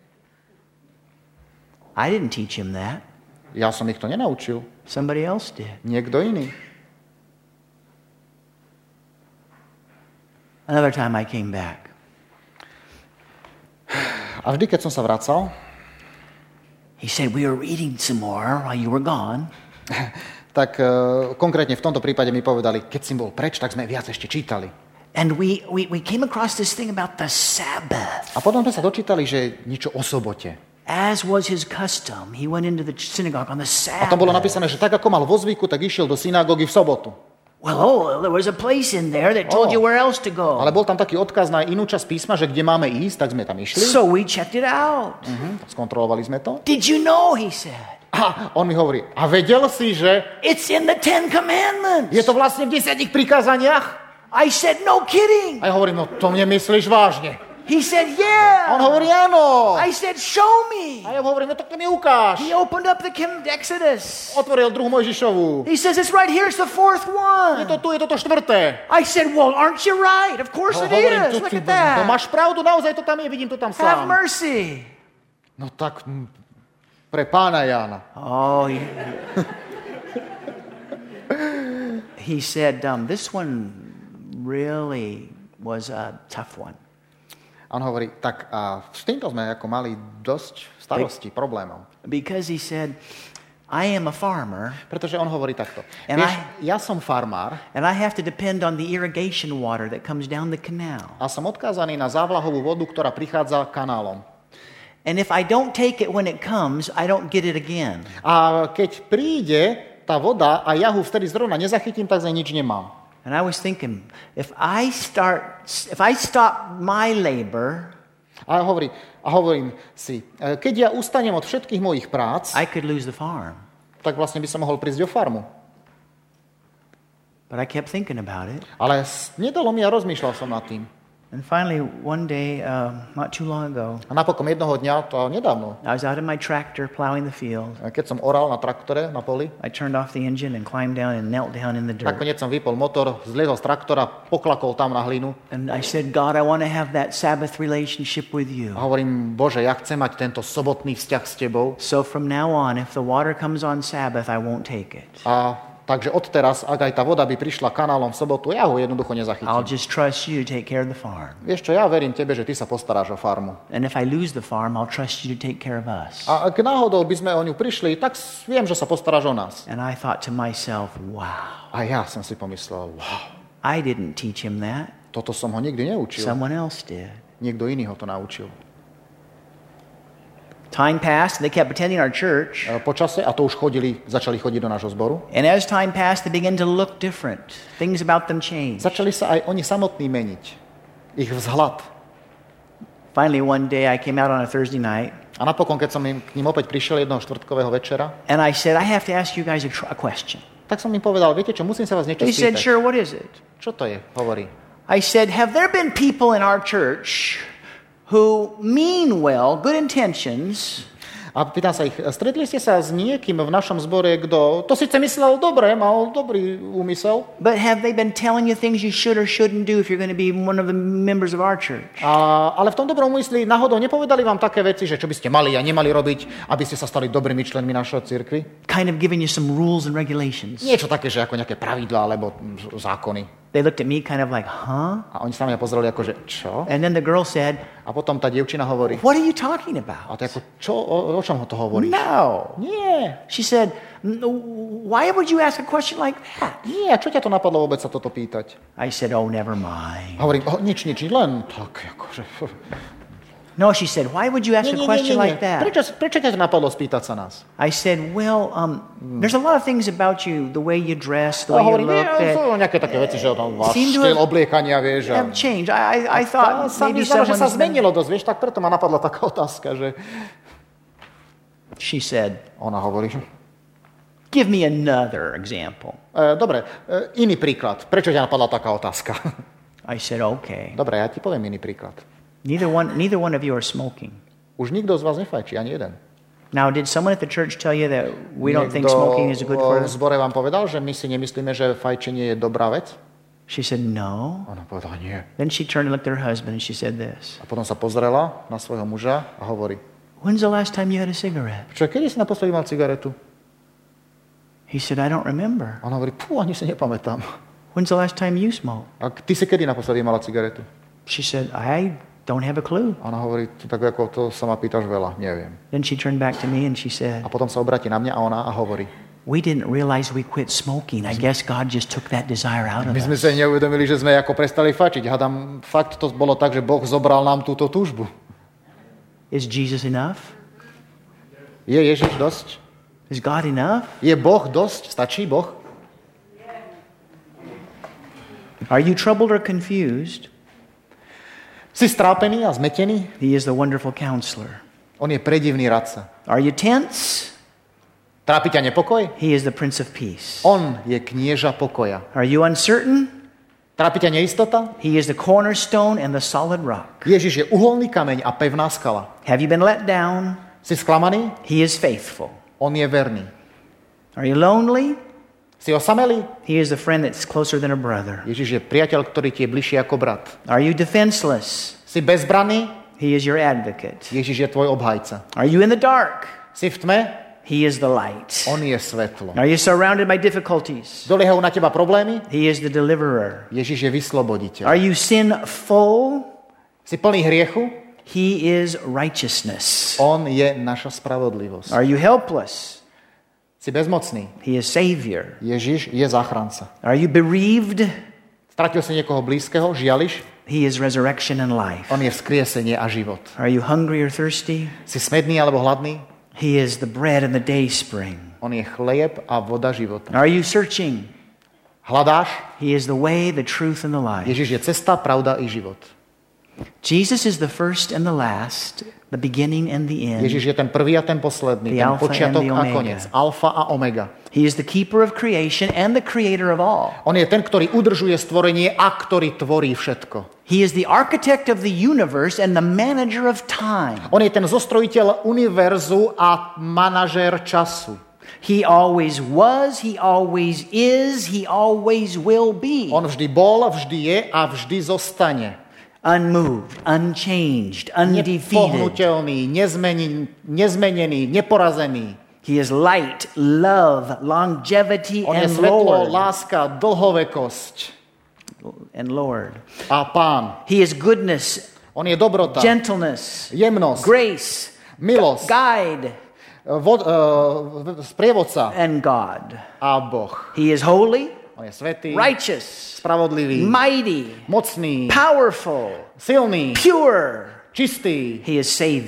I didn't teach him that. Ja som ich to nenaučil. Somebody else did. Niekto iný. Another time I came back. A vždy, keď som sa vracal, he said, we were reading some more while you were gone. Tak konkrétne v tomto prípade mi povedali, keď si bol preč, tak sme viac ešte čítali. And we came across this thing about the Sabbath. A potom sme sa dočítali, že niečo o sobote. As was his custom, he went into the synagogue on the Sabbath. A tam bolo napísané, že tak ako mal vo zvyku, tak išiel do synagógy v sobotu. Well, there was a place in there that told you where else to go. Ale bol tam taký odkaz na inú časť písma, že kde máme ísť, tak sme tam išli. So we checked it out. Skontrolovali sme to. Did you know, he said. A on mi hovorí, a vedel si, že it's in the 10 commandments. Je to vlastne v 10 prikázaniach? I said, no kidding. A ja hovorím, no to nemyslíš vážne. He said, yeah. On hovorí, áno. I said, show me. A ja hovorím, no tak to mi ukáž. He opened up the Exodus. Otvoril druhú Mojžišovu. He says, it's right here, it's the fourth one. Je to tu, je toto štvrté. I said, well, aren't you right? Of course it is. Look at that. No máš pravdu, naozaj to tam je, vidím to tam sám. Have mercy. No tak, pre pána Jána. Oh, he said, this one really was a tough one. On hovorí, tak s týmto sme ako mali dosť starosti, problémov. Because he said, I am a farmer. Pretože on hovorí takto. And Vieš, ja som farmár. And I have to depend on the irrigation water that comes down the canal. A som odkázaný na závlahovú vodu, ktorá prichádza kanálom. And if I don't take it when it comes, I don't get it again. A keď príde tá voda a ja ho vtedy zrovna nezachytím, tak za nič nemám. And I was thinking, if I stop my labor, a hovorím si, keď ja ustanem od všetkých mojich prác, I could lose the farm. Tak vlastne by som mohol prísť o farmu. But I kept thinking about it. Ale nedalo mi a rozmýšľal som nad tým. And finally, one day, not too long ago, a napokon jednoho dňa, to nedávno, I was out in my tractor plowing the field. Keď som oral na traktore, na poli, I turned off the engine and climbed down and knelt down in the dirt. Nakoniec som vypol motor, zliezol z traktora, poklakol tam na hlinu. And I said, God, I want to have that Sabbath relationship with you. A hovorím, Bože, ja chcem mať tento sobotný vzťah s tebou. So from now on, if the water comes on Sabbath, I won't take it. Takže odteraz, ak aj tá voda by prišla kanálom v sobotu, ja ho jednoducho nezachytím. I'll just trust you to take care of the farm. Vieš čo, ja verím tebe, že ty sa postaráš o farmu. And if I lose the farm, I'll trust you to take care of us. A ak náhodou by sme o ňu prišli, tak viem, že sa postaráš o nás. And I thought to myself, wow. A ja som si pomyslel, wow. I didn't teach him that. Toto som ho nikdy neučil. Someone else did. Niekto iný ho to naučil. Time passed, they kept attending our church. Počase, a to už začali chodiť do nášho zboru. And as time passed, they began to look different. Things about them changed. Začali sa aj oni samotní meniť. Ich vzhľad. Finally, one day I came out on a Thursday night. A napokon, keď som k ním opäť prišiel jedného štvrtkového večera. And I said, I have to ask you guys a question. Tak som im povedal, viete čo, musím sa vás niečo spýtať. They said, sure, what is it? Čo to je? Hovorí. I said, have there been people in our church who mean well, good intentions? A pýtam sa ich, stretli ste sa s niekým v našom zbore, kto to síce myslel dobre, mal dobrý úmysel. But have they been telling you things you should or shouldn't do if you're going to be one of the members of our church? Ale v tom dobrom úmysli náhodou nepovedali vám také veci, že čo by ste mali a nemali robiť, aby ste sa stali dobrými členmi našej cirkvi? Kind of giving you some rules and regulations. Niečo také, že ako nejaké pravidlá alebo zákony. They looked at me kind of like, huh? A oni sa na mňa pozreli ako, že čo? And then the girl said, a potom tá dievčina hovorí, what are you talking about? A to je ako, o čom to hovoríš? No. Nie. She said, why would you ask a question like that? Nie, čo ťa to napadlo vôbec sa toto pýtať? I said, oh, never mind. Hovorím, nič, len tak, akože... No, she said, why would you ask a question like that? Prečo ťa to napadlo spýtať sa nás? I said, well, there's a lot of things about you, the way you dress, the way you look. Sú nejaké také veci, že tam váš štýl obliekania, vieš. Have changed. I thought maybe someone... že sa zmenilo dosť, vieš, tak preto ma napadla taká otázka, že... She said, ona hovorí, give me another example. Dobre, iný príklad. Prečo ťa napadla taká otázka? I said, okay. Dobre, ja ti poviem iný príklad. Neither one of you are smoking. Už nikto z vás nefajčí, ani jeden. Now, did someone at the church tell you that we don't think smoking is good for us? V zbore vám povedal, že my si nemyslíme, že fajčenie je dobrá vec? She said, no. Ona povedala, nie. Then she turned and looked at her husband and she said this. A potom sa pozrela na svojho muža a hovorí, when's the last time you had a cigarette? Kedy si naposledy mal cigaretu? He said, I don't remember. A ona hovorí, ani si nepamätám. When's the last time you smoked? A ty si kedy naposledy mala cigaretu? She said, I don't have a clue. Ona hovorí, tak ako to sa ma pýtaš veľa, neviem. Then she turned back to me and she said, a potom sa obráti na mňa a ona hovorí, we didn't realize we quit smoking. I guess God just took that desire out of us. My sme sa neuvedomili, že sme ako prestali fajčiť. Hádam, fakt to bolo tak, že Boh zobral nám túto túžbu. Is Jesus enough? Je Ježiš dosť? Is God enough? Je Boh dosť? Stačí Boh? Are you troubled or confused? Si strápený a zmetený? He is the wonderful counselor. On je predivný radca. Are you tense? Trápi ťa nepokoj? He is the Prince of Peace. On je knieža pokoja. Are you uncertain? Trápi ťa neistota? He is the cornerstone and the solid rock. Ježiš je uholný kameň a pevná skala. Have you been let down? Si sklamaný? He is faithful. On je verný. Are you lonely? Si osamelý? He is the friend that's closer than a brother. Ježiš je priateľ, ktorý ti je bližší ako brat. Are you defenseless? Si bezbranný? He is your advocate. Ježiš je tvoj obhajca. Are you in the dark? Si v tme? He is the light. On je svetlo. Are you surrounded by difficulties? Doliehajú na teba problémy? He is the deliverer. Ježiš je vysloboditeľ. Are you sinful? Si plný hriechu? He is righteousness. On je naša spravodlivosť. Are you helpless? Si bezmocný. He is Savior. Ježiš je záchranca. Are you bereaved? Stratil si niekoho blízkeho, žiališ? He is resurrection and life. On je vzkriesenie a život. Are you hungry or thirsty? Si smedný alebo hladný? He is the bread and the day spring. On je chlieb a voda života. Are you searching? Hľadáš? He is the way, the truth and the life. Ježiš je cesta, pravda i život. Jesus is the first and the last, the beginning and the end. Ježiš je ten prvý a ten posledný, ten počiatok a koniec, alfa a omega. He is the keeper of creation and the creator of all. On je ten, ktorý udržuje stvorenie a ktorý tvorí všetko. He is the architect of the universe and the manager of time. On je ten zostrojiteľ univerzu a manažér času. He always was, he always is, he always will be. On vždy bol, vždy je a vždy zostane. Unmoved, unchanged, undefeated. Nepohnutelný, nezmenený, neporazený. He is light, love, longevity, on and je svetlo, Lord. láska, dlhovekosť. And Lord. A Pán. He is goodness. On je dobrota. Gentleness. Jemnosť. Grace. Milosť. Guide. Sprievodca. And God. A Boh. He is holy. On je svätý, righteous, spravodlivý, mighty, mocný, powerful, silný, pure. čistý. He is Savior.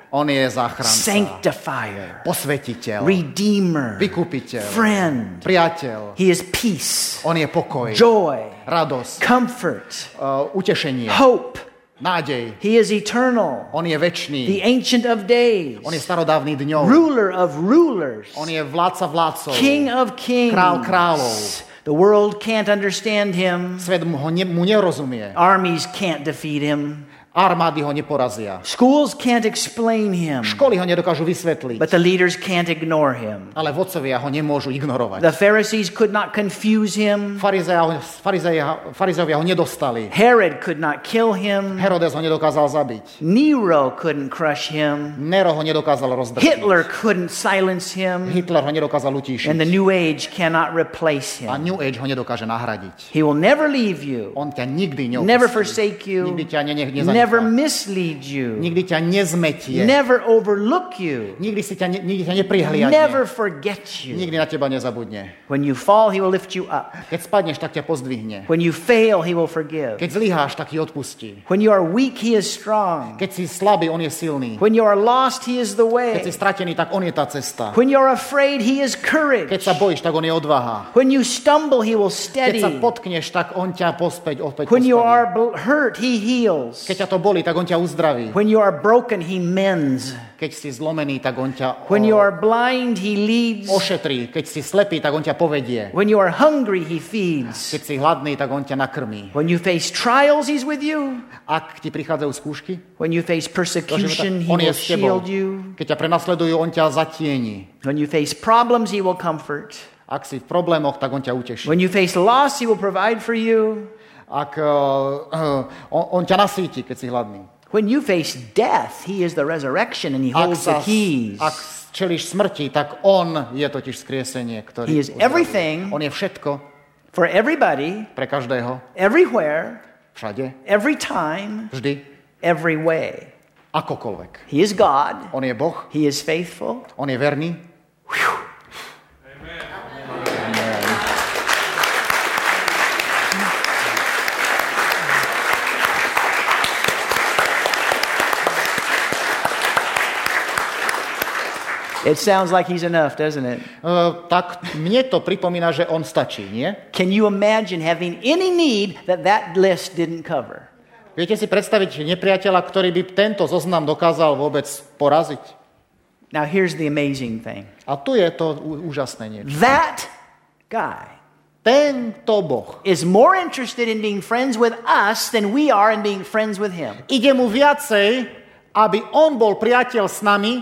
On je záchranca. Sanctifier. Posvetiteľ. Redeemer. Vykupiteľ. Friend. Priateľ. He is peace. On je pokoj. Joy. Radosť. Comfort. Utešenie. Hope. Nádej. He is eternal. On je večný. The ancient of days. On je starodávny dňov. Ruler of rulers. On je vládca vládcov. King of kings. Král kráľov. The world can't understand him. Svet mu nerozumie. Armies can't defeat him. Armády ho neporazia. Schools can't explain him. Školy ho nedokážu vysvetliť. But the leaders can't ignore him. Ale vodcovia ho nemôžu ignorovať. The Pharisees could not confuse him. Farizovia ho nedostali. Herod could not kill him. Herodes ho nedokázal zabiť. Nero couldn't crush him. Nero ho nedokázal rozdrtiť. Hitler couldn't silence him. Hitler ho nedokázal utíšiť. And the New Age cannot replace A him. New Age ho nedokáže nahradiť. He will never leave you. On ťa nikdy neopustí. Never forsake you. Nikdy ťa nezanechá. Never mislead you. Nikdy ťa nezmetie. Never overlook you. Nikdy ťa neprihliadne. Never forget you. Nikdy na teba nezabudne. When you fall, he will lift you up. Keď spadneš, tak ťa pozdvihne. When you fail, he will forgive. Keď zlyháš, tak ti odpustí. When you are weak, he is strong. Keď si slabý, on je silný. When you are lost, he is the Keď si way. stratený, tak on je tá cesta. When you are afraid, he is Keď courage. sa bojíš, tak on je odvaha. When you stumble, he will Keď steady. sa potkneš, tak on ťa opäť When you postaví. are hurt, he heals. Keď ťa to bolí, tak on ťa uzdraví. When you are broken, he mends. Keď si zlomený, tak on ťa When you are blind, he leads. ošetrí. Keď si slepý, tak on ťa povedie. When you are hungry, he feeds. Keď si hladný, tak on ťa nakrmí. When you face trials, he's with you. Ak ti prichádzajú skúšky, When you face persecution, he on je will s tebou. shield you. Keď ťa prenasledujú, on ťa zatieni. When you face problems, he will comfort. Ak si v problémoch, tak on ťa uteší. When you face loss, he will provide for you. Ak on ťa nasíti, keď si hladný. When you face death, he is the resurrection and he holds the keys. Ak čelíš smrti, tak on je totiž skriesenie, ktorý He is everything. On je všetko For everybody, pre každého, everywhere, všade, every time, vždy, every way. akokoľvek. He is God. On je Boh, He is faithful. on je verný. It sounds like he's enough, doesn't it? Tak mne to pripomína, že on stačí, nie? Can you imagine having any need that list didn't cover? Viete si predstaviť nepriateľa, ktorý by tento zoznam dokázal vôbec poraziť? Now here's the amazing thing. A tu je to úžasné niečo. That guy Tento Boh is more interested in being friends with us than we are in being friends with him. ide mu viacej, aby on bol priateľ s nami,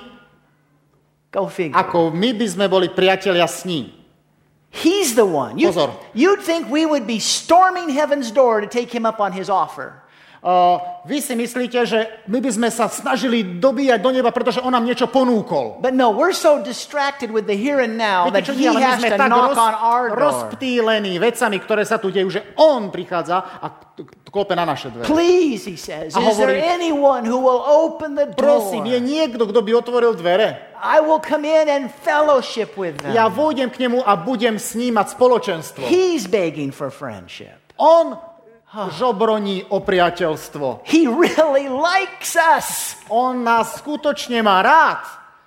Go figure. ako my by sme boli priatelia s ním. He's the one. Pozor. You'd think we would be storming heaven's door to take him up on his offer. Vy si myslíte, že my by sme sa snažili dobíjať do neba, pretože on nám niečo ponúkol. But no, we're so distracted with the here and now that Viete čo, he ale my has sme to tak knock on our door. rozptýlení vecami, ktoré sa tu dejú, že on prichádza a klope na naše dvere. Please, he says, A is there hovorí, anyone who will open the Prosím, je door? niekto, kto by otvoril dvere? I will come in and fellowship with them. Ja vôjdem k nemu a budem s ním mať spoločenstvo. He's begging for friendship. On žobroní o priateľstvo. He really likes us. On nás skutočne má rád.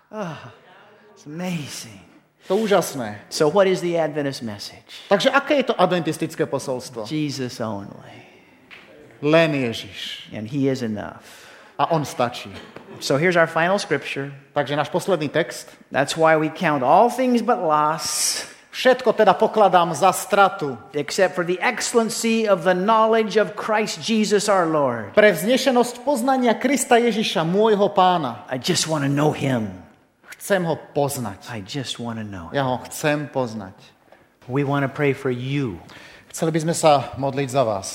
It's amazing. To úžasné. So what is the Adventist message? Takže aké je to adventistické posolstvo? Jesus only. Len Ježiš. And he is enough. A on stačí. So here's our final scripture. Takže náš posledný text. That's why we count all things but loss, Všetko teda pokladám za stratu. except for the excellency of the knowledge of Christ Jesus our Lord. Pre vznešenosť poznania Krista Ježiša, môjho pána. I just want to know him. Chcem ho poznať. I just want to know him. Ja ho chcem poznať. We want to pray for you. Chceli by sme sa modliť za vás.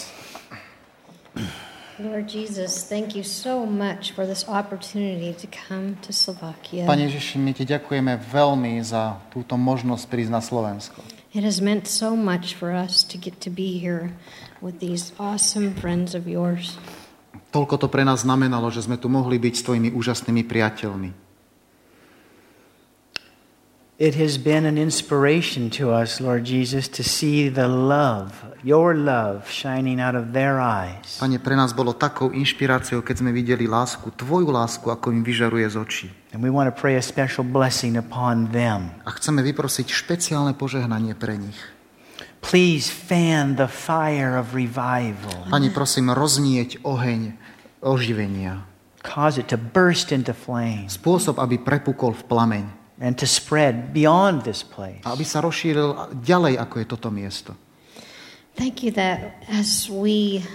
Lord Jesus, thank you so much for this opportunity to come to Slovakia. Pane Ježiši, my ti ďakujeme veľmi za túto možnosť prísť na Slovensko. It has meant so much for us to get to be here with these awesome friends of yours. Toľko to pre nás znamenalo, že sme tu mohli byť s tvojimi úžasnými priateľmi. It has been an inspiration to us, Lord Jesus, to see the love, your love, shining out of their eyes. Pane, pre nás bolo takou inšpiráciou, keď sme videli lásku, tvoju lásku, ako im vyžaruje z očí. And we want to pray a special blessing upon them. A chceme vyprosiť špeciálne požehnanie pre nich. Please fan the fire of revival. Pane, prosím, roznieť oheň oživenia. Cause it to burst into flame. Spôsob, aby prepukol v plameň. And to spread beyond this place. A aby sa rozšíril ďalej, ako je toto miesto. Thank you that as we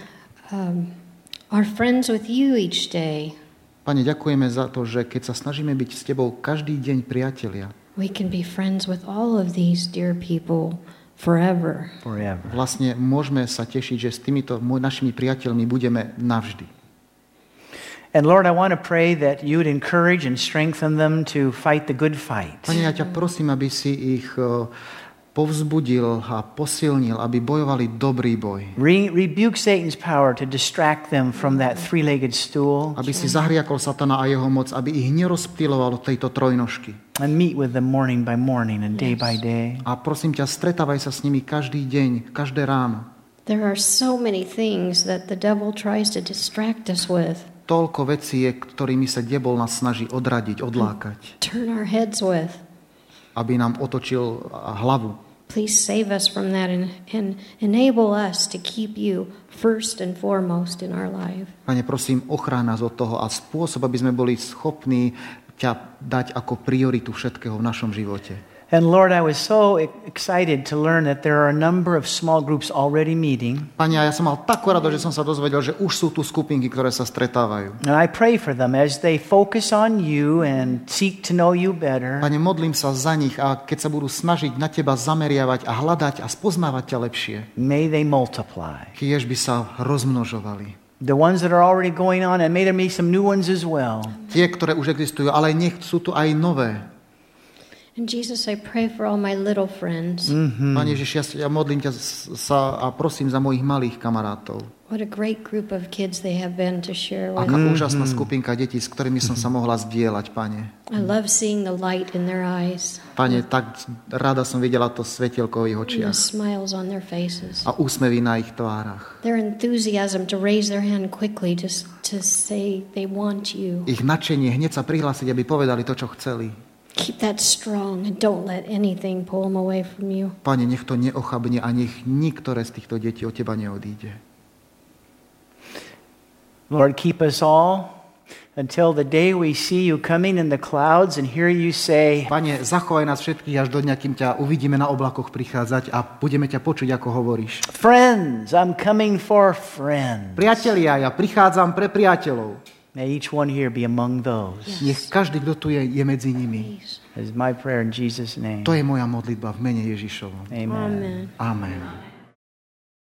are friends with you each day, Pane, ďakujeme za to, že keď sa snažíme byť s tebou každý deň priatelia, we can be friends with all of these dear people forever. Vlastne môžeme sa tešiť, že s týmito našimi priateľmi budeme navždy. And Lord, I want to pray that you would encourage and strengthen them to fight the good fight. Pane, ja ťa prosím, aby si ich povzbudil a posilnil, aby bojovali dobrý boj. Rebuke Satan's power to distract them from that three-legged stool. Aby si zahriakol Satana a jeho moc, aby ich nerozptýloval od tejto trojnožky. And meet with them morning by morning and day by day. A prosím ťa, stretávaj sa s nimi každý deň, každé ráno. There are so many things that the devil tries to distract us with. Toľko vecí je, ktorými sa diabol nás snaží odradiť, odlákať. Turn our heads with. Aby nám otočil hlavu. Please save us from that and enable us to keep you first and foremost in our life. Pane, prosím, ochráň nás od toho a spôsob, aby sme boli schopní ťa dať ako prioritu všetkého v našom živote. And Lord, I was so excited to learn that there are a number of small groups already meeting. Pane, ja som mal takú radosť, že som sa dozvedel, že už sú tu skupinky, ktoré sa stretávajú. And I pray for them as they focus on you and seek to know you better. Pane, modlím sa za nich a keď sa budú snažiť na teba zameriavať a hľadať a spoznávať ťa lepšie. May they multiply. Kiež by sa rozmnožovali. The ones that are already going on, and may there be some new ones as well. Tie, ktoré už existujú, ale nech sú tu aj nové. And Jesus, I pray for all my little friends. Pane Ježiš, ja modlím ťa sa a prosím za mojich malých kamarátov. What a great group of kids they have been to share with. Aká úžasná skupinka detí, s ktorými som sa mohla zdieľať, Pane. I love seeing the light in their eyes. Pane, tak rada som videla to svetielko v ich And the očiach smiles on their faces. a úsmevy na ich tvárach. Their enthusiasm to raise their hand quickly to say they want you. Ich nadšenie hneď sa prihlásiť, aby povedali to, čo chceli. Keep that strong and don't let anything pull them away from you. Pane, nech to neochabne a nech niektoré z týchto detí od teba neodíde. Lord, keep us all until the day we see you coming in the clouds and hear you say, Pane, zachovaj nás všetkých až do dňa, kým ťa uvidíme na oblakoch prichádzať a budeme ťa počuť, ako hovoríš. friends, I'm coming for friends. Priatelia, ja prichádzam pre priateľov. May each one here be among those. Nech každý, kto tu je medzi nimi. That is my prayer in Jesus' name. To je moja modlitba v mene Ježišovom. Amen. Amen. Amen.